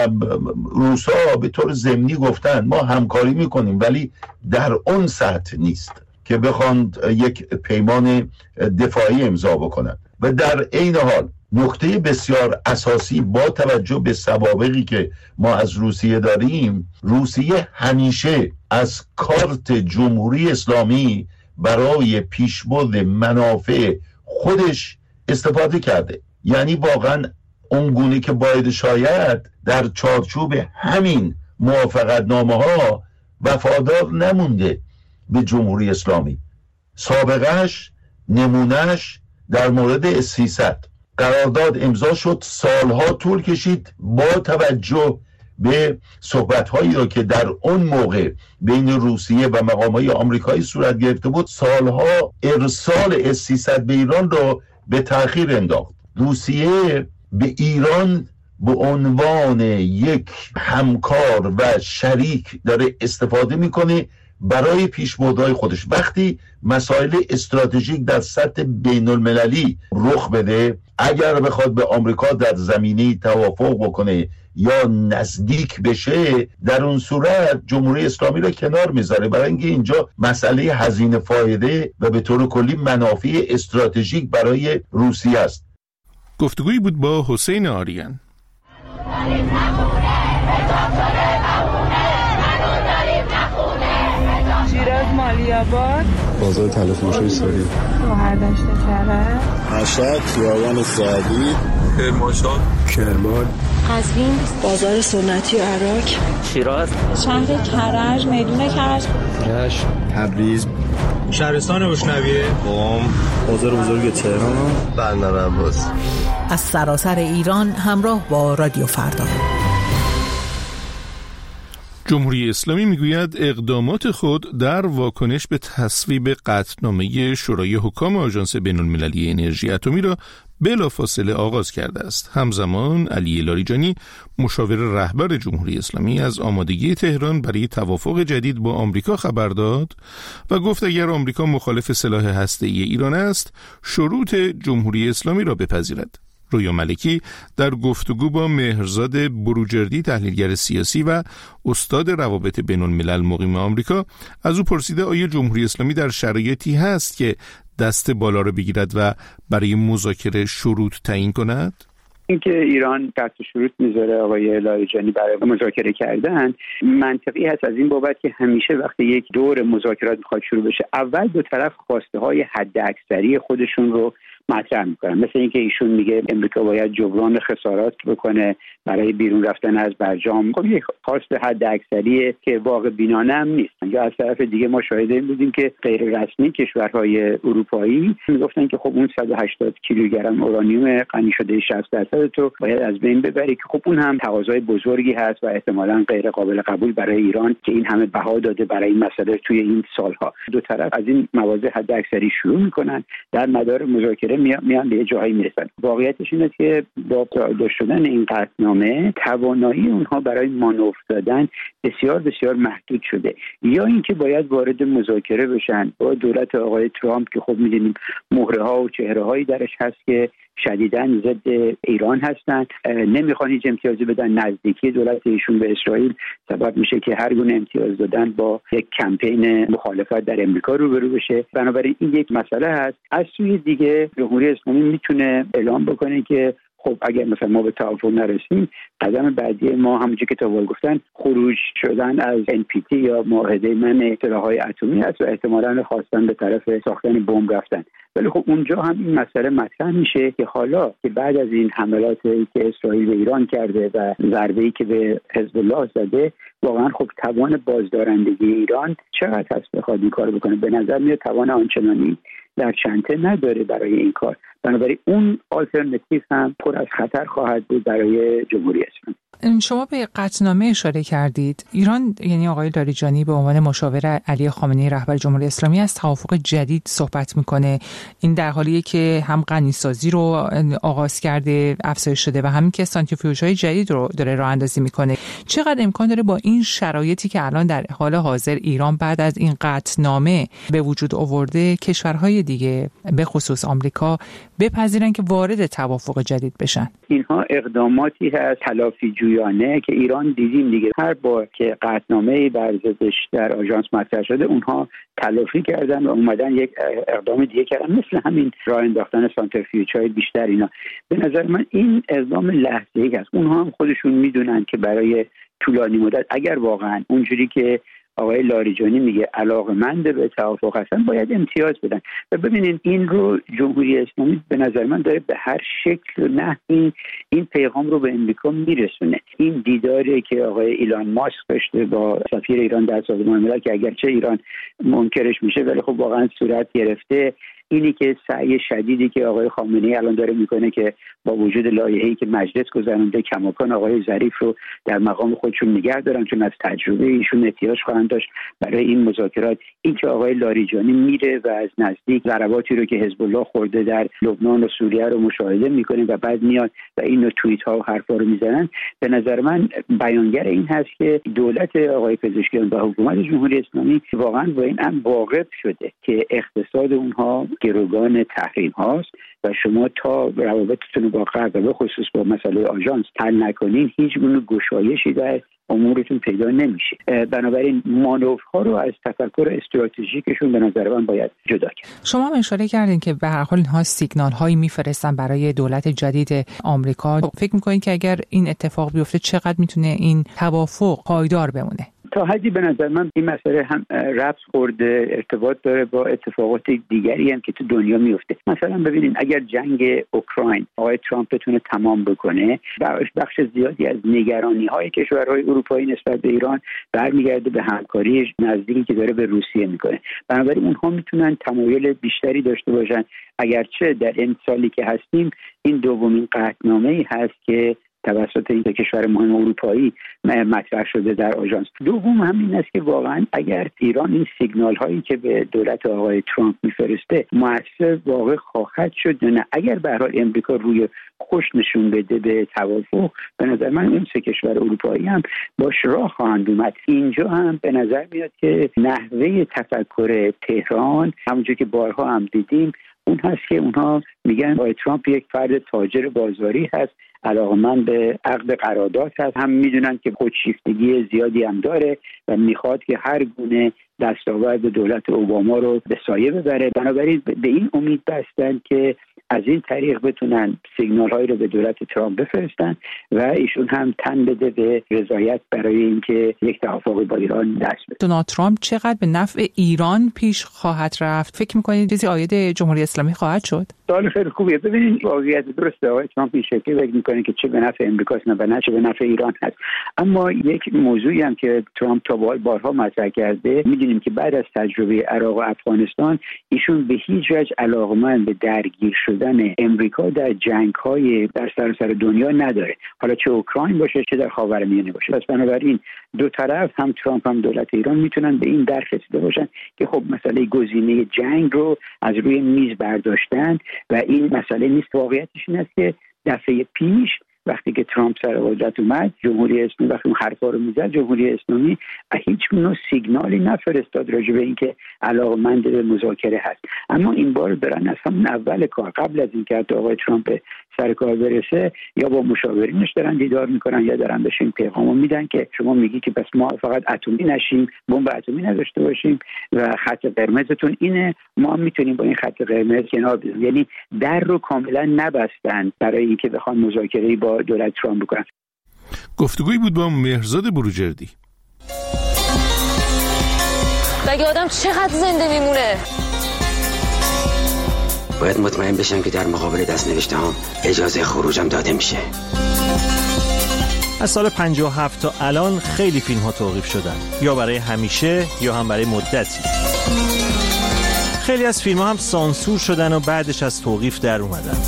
Speaker 18: روسا به طور ضمنی گفتند ما همکاری میکنیم ولی در اون سطح نیست که بخواند یک پیمان دفاعی امضا بکنند. و در عین حال نکته بسیار اساسی با توجه به سوابقی که ما از روسیه داریم، روسیه همیشه از کارت جمهوری اسلامی برای پیشبرد منافع خودش استفاده کرده. یعنی واقعا اونگونه که باید شاید در چارچوب همین موافقتنامه ها وفادار نمونده به جمهوری اسلامی. سابقهش، نمونهش در مورد اس سیصد قرارداد امضا شد، سالها طول کشید با توجه به صحبت‌هایی را که در اون موقع بین روسیه و مقامات آمریکایی صورت گرفته بود، سالها ارسال اس سیصد به ایران را به تأخیر انداخت. روسیه به ایران به عنوان یک همکار و شریک داره استفاده میکنه برای پیشبردهای خودش. وقتی مسائل استراتژیک در سطح بین المللی رخ بده، اگر بخواد به آمریکا در زمینه توافق بکنه یا نزدیک بشه، در اون صورت جمهوری اسلامی رو کنار میذاره، برای اینکه اینجا مسئله هزینه فایده و به طور کلی منافع استراتژیک برای روسیه است.
Speaker 1: گفتگویی بود با حسین آریان.
Speaker 19: شیراز مالی‌آباد،
Speaker 20: بازار تلفروشی ساری،
Speaker 19: شوهر دشت کرج،
Speaker 20: مشهد خیابان سعدی،
Speaker 21: کرمانشاه،
Speaker 20: کرمان،
Speaker 22: قزوین، بازار سنتی عراق،
Speaker 23: شیراز،
Speaker 22: شهر کرج، میدون کرج،
Speaker 20: رشت، تبریز،
Speaker 21: شهرستان روشنویه،
Speaker 20: قم، بازار بزرگ تهران،
Speaker 24: بندر عباس.
Speaker 6: از سراسر ایران همراه با رادیو فردا.
Speaker 1: جمهوری اسلامی میگوید اقدامات خود در واکنش به تصویب قطعنامه شورای حکام آژانس بین‌المللی انرژی اتمی را بلافاصله آغاز کرده است. همزمان علی لاریجانی مشاور رهبر جمهوری اسلامی از آمادگی تهران برای توافق جدید با آمریکا خبر داد و گفت اگر آمریکا مخالف سلاح هسته‌ای ایران است، شروط جمهوری اسلامی را بپذیرد. رویا ملکی در گفتگو با مهرزاد بروجردی تحلیلگر سیاسی و استاد روابط بین الملل مقیم آمریکا از او پرسیده آیا جمهوری اسلامی در شرایطی هست که دست بالا را بگیرد و برای مذاکره شروط تعیین کند؟
Speaker 25: اینکه ایران دست شروط میذاره آقای لاریجانی برای مذاکره کردن منطقی هست از این بابت که همیشه وقتی یک دور مذاکرات میخواد شروع بشه، اول دو طرف خواسته های حد اکثری خودشون رو مطرح میکنن. مثل اینکه ایشون میگه امریکا باید جبران خسارات بکنه برای بیرون رفتن از برجام. خب یک خواست حد اکثریه که واقع بینانه هم نیست. یا از طرف دیگه ما شاهد این بودیم که غیر رسمی کشورهای اروپایی میگفتن که خب اون صد و هشتاد کیلوگرم اورانیوم غنی شده شصت درصد تو باید از بین ببری، که خب اون هم تقاضای بزرگی هست و احتمالاً غیر قابل قبول برای ایران که این همه بها داده برای این مسئله توی این سالها. دو طرف از این مواضع حد اکثری شروع میکنن، در مدار مذاکره میان به جایی میرسن. واقعیتش اینه که با داشته شدن این قطعنامه توانایی اونها برای مانور دادن بسیار بسیار محدود شده، یا اینکه باید وارد مذاکره بشن با دولت آقای ترامپ که خب می‌دونیم مهره ها و چهره هایی درش هست که شدیداً ضد ایران هستن، نمیخوان هیچ امتیازی بدن. نزدیکی دولت ایشون به اسرائیل سبب میشه که هر گونه امتیاز دادن با یک کمپین مخالفت در امریکا روبرو بشه. بنابراین این یک مسئله هست. از سوی دیگه جمهوری اسلامی میتونه اعلام بکنه که خب اگر مثلا ما به توافق نرسیم، قدم بعدی ما همونجوری که تا گفتن خروج شدن از ان پی تی یا معاهده منع سلاح‌های اتمی است و احتمالاً خواستن به طرف ساختن بمب رفتن. ولی خب اونجا هم این مسئله مطرح میشه که حالا که بعد از این حملاتی که اسرائیل به ایران کرده و ضربه‌ای که به حزب الله زده، واقعا خب توان بازدارندگی ایران چقدر هست بخواد این کار بکنه؟ به نظر میاد توان آنچنانی در چنته نداره برای این کار. بنابراین اون آلترناتیو هم پر از خطر خواهد بود برای جمهوری اسلامی.
Speaker 4: شما به قطعنامه اشاره کردید. ایران یعنی آقای لاریجانی به عنوان مشاور علی خامنه‌ای رهبر جمهوری اسلامی از توافق جدید صحبت میکنه. این در حالیه که هم غنیسازی رو آغاز کرده، افزایش شده و همین که سانتریفیوژهای جدید رو داره راه اندازی میکنه. چقدر امکان داره با این شرایطی که الان در حال حاضر ایران بعد از این قطعنامه به وجود آورده، کشورهای دیگه به خصوص آمریکا بپذیرن که وارد توافق جدید بشن؟ اینها اقداماتی هست تلافی جویانه که ایران دیدیم دیگه، هر بار که قطعنامه‌ای بر ضدش در آژانس مطرح شده اونها تلافی کردن و اومدن یک اقدام دیگه کردن، مثل همین راه انداختن سانتریفیوژهای بیشتر. اینا به نظر من این اقدام لحظه‌ای است. اونها هم خودشون میدونن که برای طولانی مدت اگر واقعا اونجوری که آقای لاریجانی میگه علاقه‌مند به توافق هستن، باید امتیاز بدن. و ببینید این رو جمهوری اسلامی به نظر من داره به هر شکل و نحوی این پیغام رو به امریکا میرسونه. این دیداری که آقای ایلان ماسک داشته با سفیر ایران در سازمان ملل که اگرچه ایران منکرش میشه ولی خب واقعا صورت گرفته، اینی که سعی شدیدی که آقای خامنه‌ای الان داره میکنه که با وجود لایحه‌ای که مجلس گذرونده کماکان آقای ظریف رو در مقام خودشون نگه دارن، چون از تجربه ایشون احتیاج خواهند داشت برای این مذاکرات. این که آقای لاریجانی میره و از نزدیک ضرباتی رو که حزب الله خورده در لبنان و سوریه رو مشاهده میکنه و بعد میاد و اینو توییت ها و حرفا رو میزنن، به نظر من بیانگر این هست که دولت آقای پزشکیان و حکومت جمهوری اسلامی واقعا با این امر واقف شده که اقتصاد اونها گروگان تحریم هاست و شما تا روابطتون رو با غرب و به خصوص با مسئله آژانس حل نکنین، هیچ گونه گشایشی در امورتون پیدا نمیشه. بنابراین مانورها رو از تفکر استراتژیکشون به نظر من باید جدا کرد. شما هم اشاره کردین که به هر حال اینها سیگنال هایی میفرستن برای دولت جدید آمریکا. فکر میکنین که اگر این اتفاق بیفته چقدر میتونه این توافق پایدار بمونه؟ تا حدی به نظر من این مسئله هم ربط خورده ارتباط داره با اتفاقات دیگری هم که تو دنیا میفته. مثلا ببینید اگر جنگ اوکراین آقای ترامپ بتونه تمام بکنه، بخش زیادی از نگرانی های کشورهای اروپایی نسبت به ایران برمیگرده به همکاری نزدیکی که داره به روسیه میکنه. بنابراین اونها میتونن تمایل بیشتری داشته باشن، اگرچه در این سالی که هستیم این دومین قطعنامه‌ای هست که توسط این کشور مهم اروپایی مطرح شده در آژانس. دوم همین است که واقعا اگر ایران این سیگنال هایی که به دولت آقای ترامپ میفرسته مؤثر واقع خواهد شد یا نه، اگر به هر حال امریکا روی خوش نشون بده به توافق، به نظر من این سه کشور اروپایی هم باش راه خواهند اومد. اینجا هم به نظر میاد که نحوه تفکر تهران همونجور که بارها هم دیدیم اون هست که اونها میگن آقای ترامپ یک فرد تاجر بازاری هست، علاقمند به عقد قرارداد هست، هم میدونن که خودشیفتگی زیادی هم داره و میخواد که هر گونه دستاورد دولت اوباما رو به سایه ببره. بنابراین به این امید بستن که از این طریق بتونن سیگنال هایی رو به دولت ترامپ بفرستن و ایشون هم تن بده به رضایت برای اینکه یک توافق با ایران دست بده. دونالد ترامپ چقدر به نفع ایران پیش خواهد رفت؟ فکر می‌کنید چیزی عاید جمهوری اسلامی خواهد شد؟ سوال خیلی خوبیه. ببینید واقعیت درسته، آقای ترامپ این شکلی فکر می‌کنه که چه به نفع امریکاست نه و نه چه به نفع ایران هست. اما یک موضوعی هم که ترامپ تا بارها مطرح کرده، می‌دونیم که بعد از تجربه عراق و افغانستان ایشون به هیچ وجه علاقه‌مند به درگیر شدن امریکا در جنگ‌های در سراسر دنیا نداره، حالا چه اوکراین باشه چه در خاورمیانه باشه. پس بنابراین دو طرف هم ترامپ هم دولت ایران میتونن به این درک رسیده باشن که خب مسئله گزینه جنگ رو از روی میز برداشتن
Speaker 25: و این مسئله نیست. واقعیتش این است که دفعه پیش وقتی که ترامپ سر قدرت اومد، جمهوری اسلامی وقتی اون حرفا رو میزد، جمهوری اسلامی هیچ نوع سیگنالی نفرستاد راجع به اینکه علاقمند به مذاکره هست. اما این بار دارن از همون اول کار، قبل از اینکه آقای ترامپ سر کار برسه، یا با مشاورینش دارن دیدار میکنن یا دارن بهش این پیغامو میدن که شما میگی که پس ما فقط اتمی نشیم، بمب اتمی نداشته باشیم و خط قرمزتون اینه، ما هم میتونیم با این خط قرمز کنار بیاییم. یعنی در رو کاملا نبستن برای اینکه بخوان مذاکره با دولت ترامپ بکنن.
Speaker 1: گفتگویی بود با مهرزاد بروجردی.
Speaker 7: مگه آدم چقدر زنده میمونه؟
Speaker 9: باید مطمئن بشم که در مقابل دست نوشته هم اجازه خروجم داده میشه.
Speaker 10: از سال پنجاه و هفت تا الان خیلی فیلم ها توقیف شدن، یا برای همیشه یا هم برای مدتی. خیلی از فیلم ها هم سانسور شدن و بعدش از توقیف در اومدن.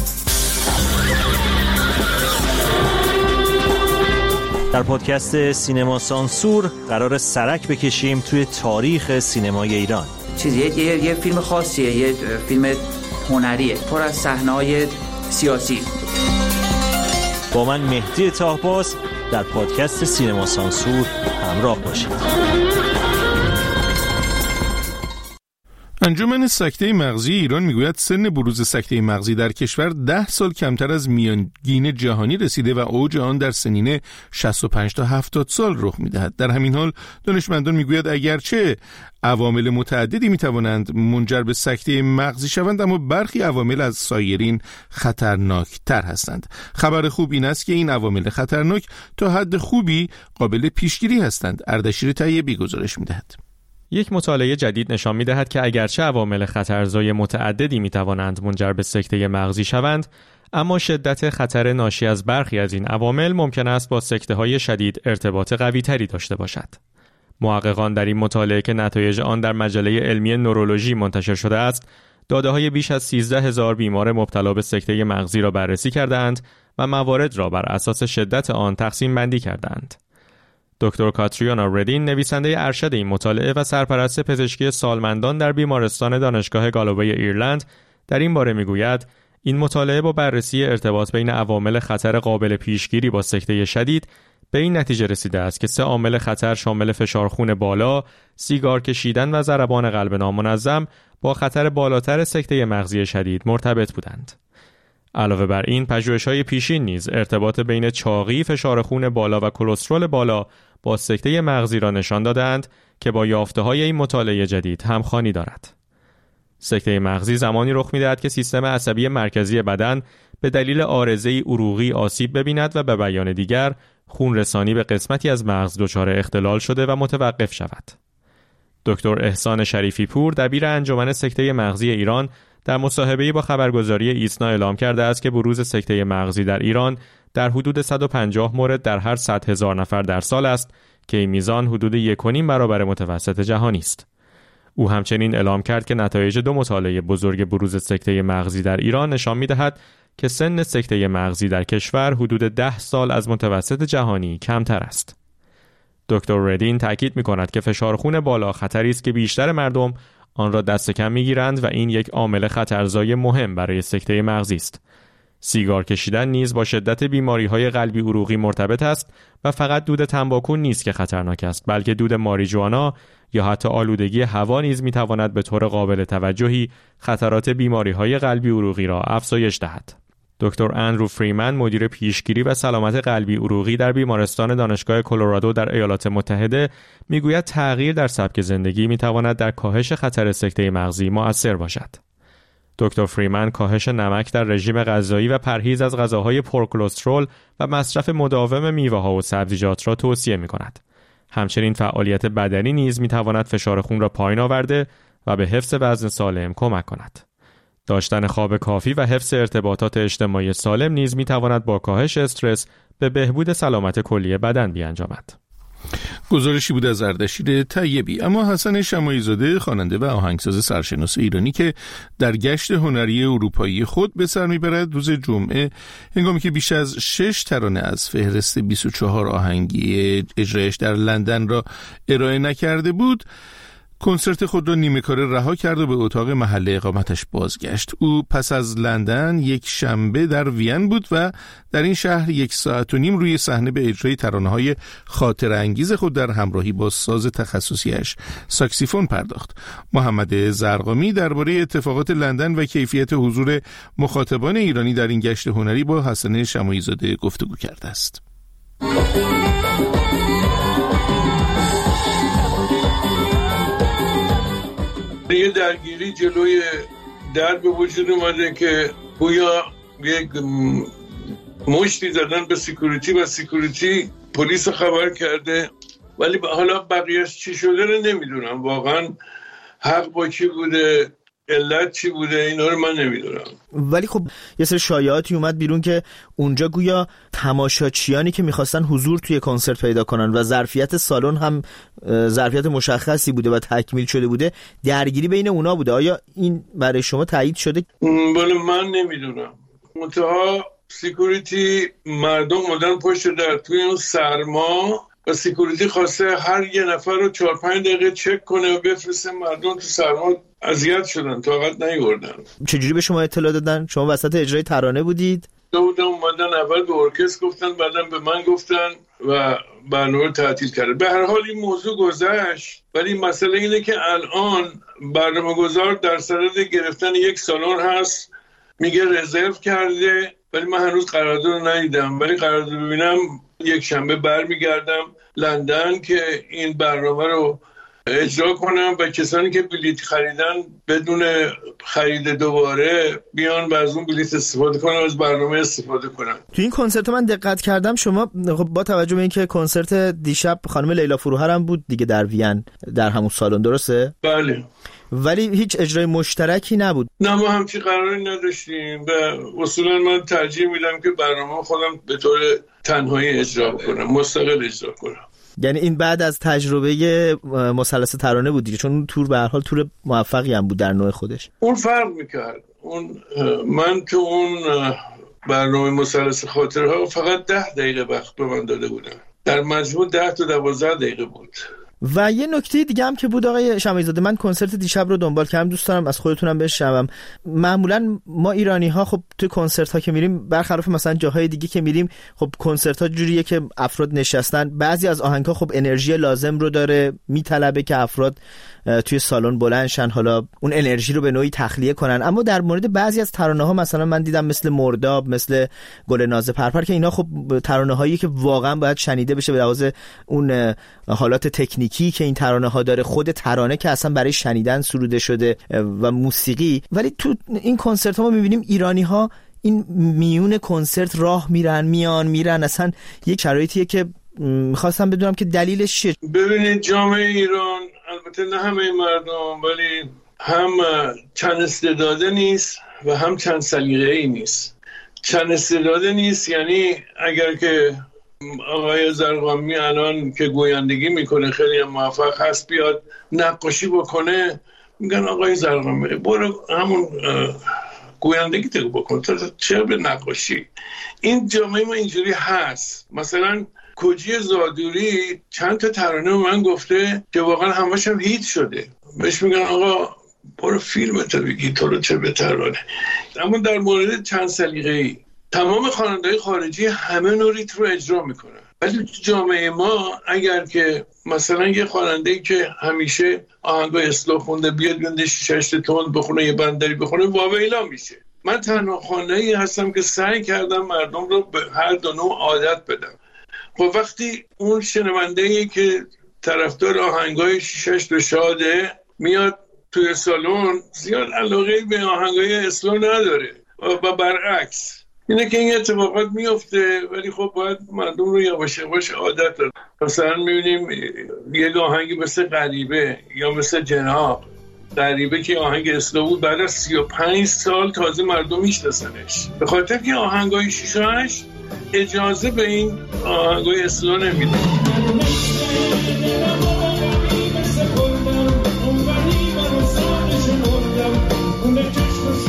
Speaker 10: در پادکست سینما سانسور قرار سرک بکشیم توی تاریخ سینمای ایران.
Speaker 23: چیزیه یه, یه فیلم خاصیه، یه فیلم هنریه پر از صحنه‌های سیاسی.
Speaker 10: با من مهدی طاهباز در پادکست سینما سانسور همراه باشید.
Speaker 1: انجمن سکته مغزی ایران میگوید سن بروز سکته مغزی در کشور ده سال کمتر از میانگین جهانی رسیده و اوج آن در سنین شصت و پنج تا هفتاد سال رخ میدهد. در همین حال دانشمندان میگوید اگرچه عوامل متعددی میتوانند منجر به سکته مغزی شوند، اما برخی عوامل از سایرین خطرناکتر هستند. خبر خوب این است که این عوامل خطرناک تا حد خوبی قابل پیشگیری هستند. اردشیر طیبی گزارش میدهد.
Speaker 24: یک مطالعه جدید نشان می‌دهد که اگرچه عوامل خطرزای متعددی می‌توانند منجر به سکته مغزی شوند، اما شدت خطر ناشی از برخی از این عوامل ممکن است با سکته‌های شدید ارتباط قوی‌تری داشته باشد. محققان در این مطالعه که نتایج آن در مجله علمی نورولوژی منتشر شده است، داده‌های بیش از سیزده هزار بیمار مبتلا به سکته مغزی را بررسی کردند و موارد را بر اساس شدت آن تقسیم بندی کردند. دکتر کاتریانا ردین، نویسنده ارشد این مطالعه و سرپرست پزشکی سالمندان در بیمارستان دانشگاه گالوی ایرلند، در این باره میگوید این مطالعه با بررسی ارتباط بین عوامل خطر قابل پیشگیری با سکته شدید به این نتیجه رسیده است که سه عامل خطر شامل فشار خون بالا، سیگار کشیدن و ضربان قلب نامنظم با خطر بالاتر سکته مغزی شدید مرتبط بودند. علاوه بر این، پژوهش‌های پیشین نیز ارتباط بین چاقی، فشار خون بالا و کلسترول بالا با سکته مغزی را نشان دادند که با یافته‌های این مطالعه جدید همخوانی دارد. سکته مغزی زمانی رخ می‌دهد که سیستم عصبی مرکزی بدن به دلیل عارضه‌ای عروقی آسیب ببیند و به بیان دیگر خون رسانی به قسمتی از مغز دچار اختلال شده و متوقف شود. دکتر احسان شریفی پور، دبیر انجمن سکته مغزی ایران، در مصاحبه‌ای با خبرگزاری ایسنا اعلام کرده است که بروز سکته مغزی در ایران در حدود صد و پنجاه مورد در هر صد هزار نفر در سال است که این میزان حدود یک و نیم برابر متوسط جهانی است. او همچنین اعلام کرد که نتایج دو مطالعه بزرگ بروز سکته مغزی در ایران نشان می‌دهد که سن سکته مغزی در کشور حدود ده سال از متوسط جهانی کمتر است. دکتر ردین تاکید می‌کند که فشار خون بالا خطری است که بیشتر مردم آن را دست کم می‌گیرند و این یک عامل خطرزای مهم برای سکته مغزی است. سیگار کشیدن نیز با شدت بیماری‌های قلبی عروقی مرتبط است و فقط دود تنباکو نیست که خطرناک است، بلکه دود ماریجوانا یا حتی آلودگی هوا نیز می‌تواند به طور قابل توجهی خطرات بیماری‌های قلبی عروقی را افزایش دهد. دکتر اندرو فریمن، مدیر پیشگیری و سلامت قلبی عروقی در بیمارستان دانشگاه کلرادو در ایالات متحده، میگوید تغییر در سبک زندگی میتواند در کاهش خطر سکته مغزی مؤثر باشد. دکتر فریمن کاهش نمک در رژیم غذایی و پرهیز از غذاهای پرکلسترول و مصرف مداوم میوه‌ها و سبزیجات را توصیه می‌کند. همچنین فعالیت بدنی نیز میتواند فشار خون را پایین آورده و به حفظ وزن سالم کمک کند. داشتن خواب کافی و حفظ ارتباطات اجتماعی سالم نیز میتواند با کاهش استرس به بهبود سلامت کلی بدن بیانجامد.
Speaker 1: گزارشی بود از اردشیر طیبی. اما حسن شماعی زاده، خواننده و آهنگساز سرشناس ایرانی که در گشت هنری اروپایی خود به سر میبرد، روز جمعه هنگامی که بیش از شش ترانه از فهرست بیست و چهار آهنگی اجرایش در لندن را ارائه نکرده بود، کنسرت خود را نیمه کاره رها کرد و به اتاق محل اقامتش بازگشت. او پس از لندن یک شنبه در وین بود و در این شهر یک ساعت و نیم روی صحنه به اجرای ترانه‌های خاطر انگیز خود در همراهی با ساز تخصصیش ساکسیفون پرداخت. محمد زرقامی درباره اتفاقات لندن و کیفیت حضور مخاطبان ایرانی در این گشت هنری با حسن شماعی زاده گفتگو کرده است.
Speaker 2: یه درگیری جلوی در به وجود اومده که گویا یک مشتی زدن به سیکوریتی و سیکوریتی پلیس خبر کرده، ولی حالا بقیهش چی شده رو نمیدونم. واقعا حق با کی بوده، علت چی بوده، اینا رو من نمیدونم.
Speaker 8: ولی خب یه سری شایعاتی اومد بیرون که اونجا گویا تماشاچیانی که میخواستن حضور توی کنسرت پیدا کنن و ظرفیت سالن هم ظرفیت مشخصی بوده و تکمیل شده بوده، درگیری بین اونا بوده. آیا این برای شما تایید شده؟
Speaker 2: بله من نمیدونم. منتها سیکوریتی مردم اومدن پشت در توی اون سرما و سیکوریتی خواسته هر یه نفر رو چهار پنج دقیقه چک کنه و بفرسته. مردم تو سرما اذیت شدن، طاقت نیاوردن.
Speaker 8: چجوری به شما اطلاع دادن؟ شما وسط اجرای ترانه بودید؟
Speaker 2: بودم اومدن اول به ارکستر گفتن، بعدم به من گفتن و برنامه رو تعطیل کرد. به هر حال این موضوع گذشت، ولی مسئله اینه که الان برنامه‌گذار در صدد گرفتن یک سالن هست، میگه رزرو کرده، ولی من هنوز قرارداد رو ندیدم. ولی قرارداد ببینم یک شنبه برمیگردم لندن که این برنامه رو اجرا کنم و کسانی که بلیط خریدن بدون خرید دوباره بیان و از اون بلیط استفاده کنن، از برنامه استفاده کنن.
Speaker 8: تو این کنسرت من دقت کردم شما خب با توجه به اینکه کنسرت دیشب خانم لیلا فروهر هم بود دیگه در وین در همون سالن، درسته؟
Speaker 2: بله.
Speaker 8: ولی هیچ اجرای مشترکی نبود.
Speaker 2: نه ما همچین قراری نداشتیم و اصولا من ترجیح میدم که برنامه خودم به طور تنهایی اجرا کنم، مستقل اجرا کنم.
Speaker 8: یعنی این بعد از تجربه مثلث ترانه بود دیگه، چون اون تور به هر حال تور موفقی هم بود در نوع خودش.
Speaker 2: اون فرق میکرد. اون من تو اون برنامه مثلث خاطرها فقط ده دقیقه وقت به من داده بودن، در مجموع ده تا دوازده دقیقه بود.
Speaker 8: و یه نکته دیگه هم که بود آقای شماعی زاده، من کنسرت دیشب رو دنبال کردم، دوست دارم از خودتونم بشنوم. معمولا ما ایرانی ها خب تو کنسرت ها که میریم، برخلاف مثلا جاهای دیگه که میریم، خب کنسرت ها جوریه که افراد نشستن، بعضی از آهنگ ها خب انرژی لازم رو داره، میطلبه که افراد توی سالن بلند شن، حالا اون انرژی رو به نوعی تخلیه کنن. اما در مورد بعضی از ترانه ها مثلا من دیدم مثل مرداب، مثل گل ناز پرپر که اینا خب ترانه هایی که واقعا باید شنیده بشه به لحاظ اون حالات تکنیکی که این ترانه ها داره، خود ترانه که اصلا برای شنیدن سروده شده و موسیقی. ولی تو این کنسرت ها ما میبینیم ایرانی ها این میون کنسرت راه میرن میان میرن، اصلا یک شرایطیه که میخواستم بدونم که دلیلش چیه.
Speaker 2: ببینید جامعه ایران، البته نه همه مردم، ولی هم چند استعداده نیست و هم چند سلیقه‌ای نیست. چند استعداده نیست یعنی اگر که آقای زرقامی الان که گویندگی میکنه خیلی موفق هست، بیاد نقاشی بکنه، میگن آقای زرقامی برو همون گویندگی تو بکن، چرا به نقاشی؟ این جامعه ما اینجوری هست. مثلا کجی زادوری چند تا ترانه من گفته که واقعا همش هم هیت شده، بهش میگن آقا برو فیلم تو بگی تو رو چه به ترانه. اما در مورد چند سلیقه‌ای تمام خواننده‌های خارجی همه نوع ریتم رو اجرا میکنن، ولی جامعه ما اگر که مثلا یه خواننده‌ای که همیشه آهنگای اسلو خونده بیاد بیاد شش تون بخونه، یه بندری بخونه، واویلا میشه. من تنها خواننده‌ای هستم که سعی کردم مردم رو به هر دو نوع عادت بدم. خب وقتی اون شنونده‌ای که طرفدار آهنگای شش تا شاده میاد توی سالن، زیاد علاقه به آهنگای اسلو نداره و برعکس، اینه که این اتفاقات میفته. ولی خب باید مردم رو یواش یواش عادت داد. مثلا میبینیم یه آهنگی مثل غریبه یا مثل جناب. غریبه که آهنگ اسلو بود، بعد از سی و پنج سال تازه مردم میشناسنش، به خاطر که آهنگای شیشاش اجازه به این آهنگای اسلو نمیده.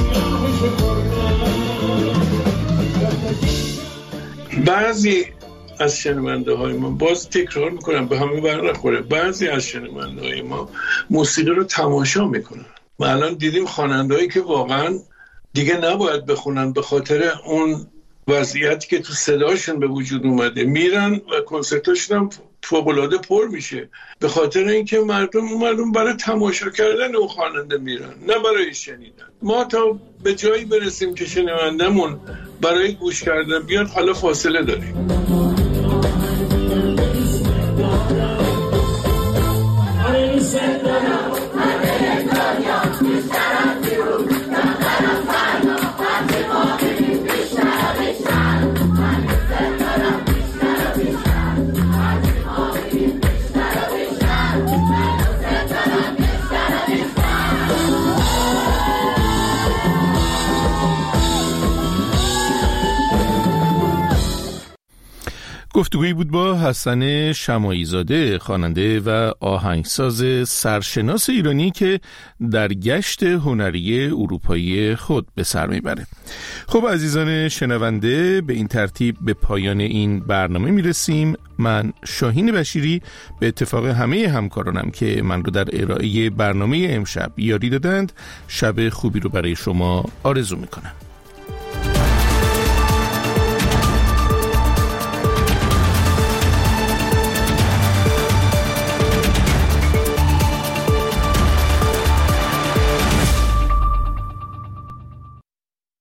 Speaker 2: بعضی از شنونده های ما، باز تکرار میکنم به همه بر نخوره، بعضی از شنونده های ما موسیقی رو تماشا میکنن و الان دیدیم خواننده هایی که واقعا دیگه نباید بخونن به خاطر اون وضعیتی که تو صداشون به وجود اومده، میرن و کنسرتاشون هم فوق‌العاده پر میشه به خاطر اینکه مردم مردم برای تماشا کردن اون خواننده میرن، نه برای شنیدن. ما تا به جایی برسیم که شنوندمون برای گوش کردن بیاد، حالا فاصله داریم.
Speaker 1: گفتگویی بود با حسن شماعی زاده، خواننده و آهنگساز سرشناس ایرانی که در گشت هنری اروپایی خود به سر میبره. خب عزیزان شنونده، به این ترتیب به پایان این برنامه میرسیم. من شاهین بشیری به اتفاق همه همکارانم که من رو در ارائه برنامه امشب یاری دادند، شب خوبی رو برای شما آرزو میکنم.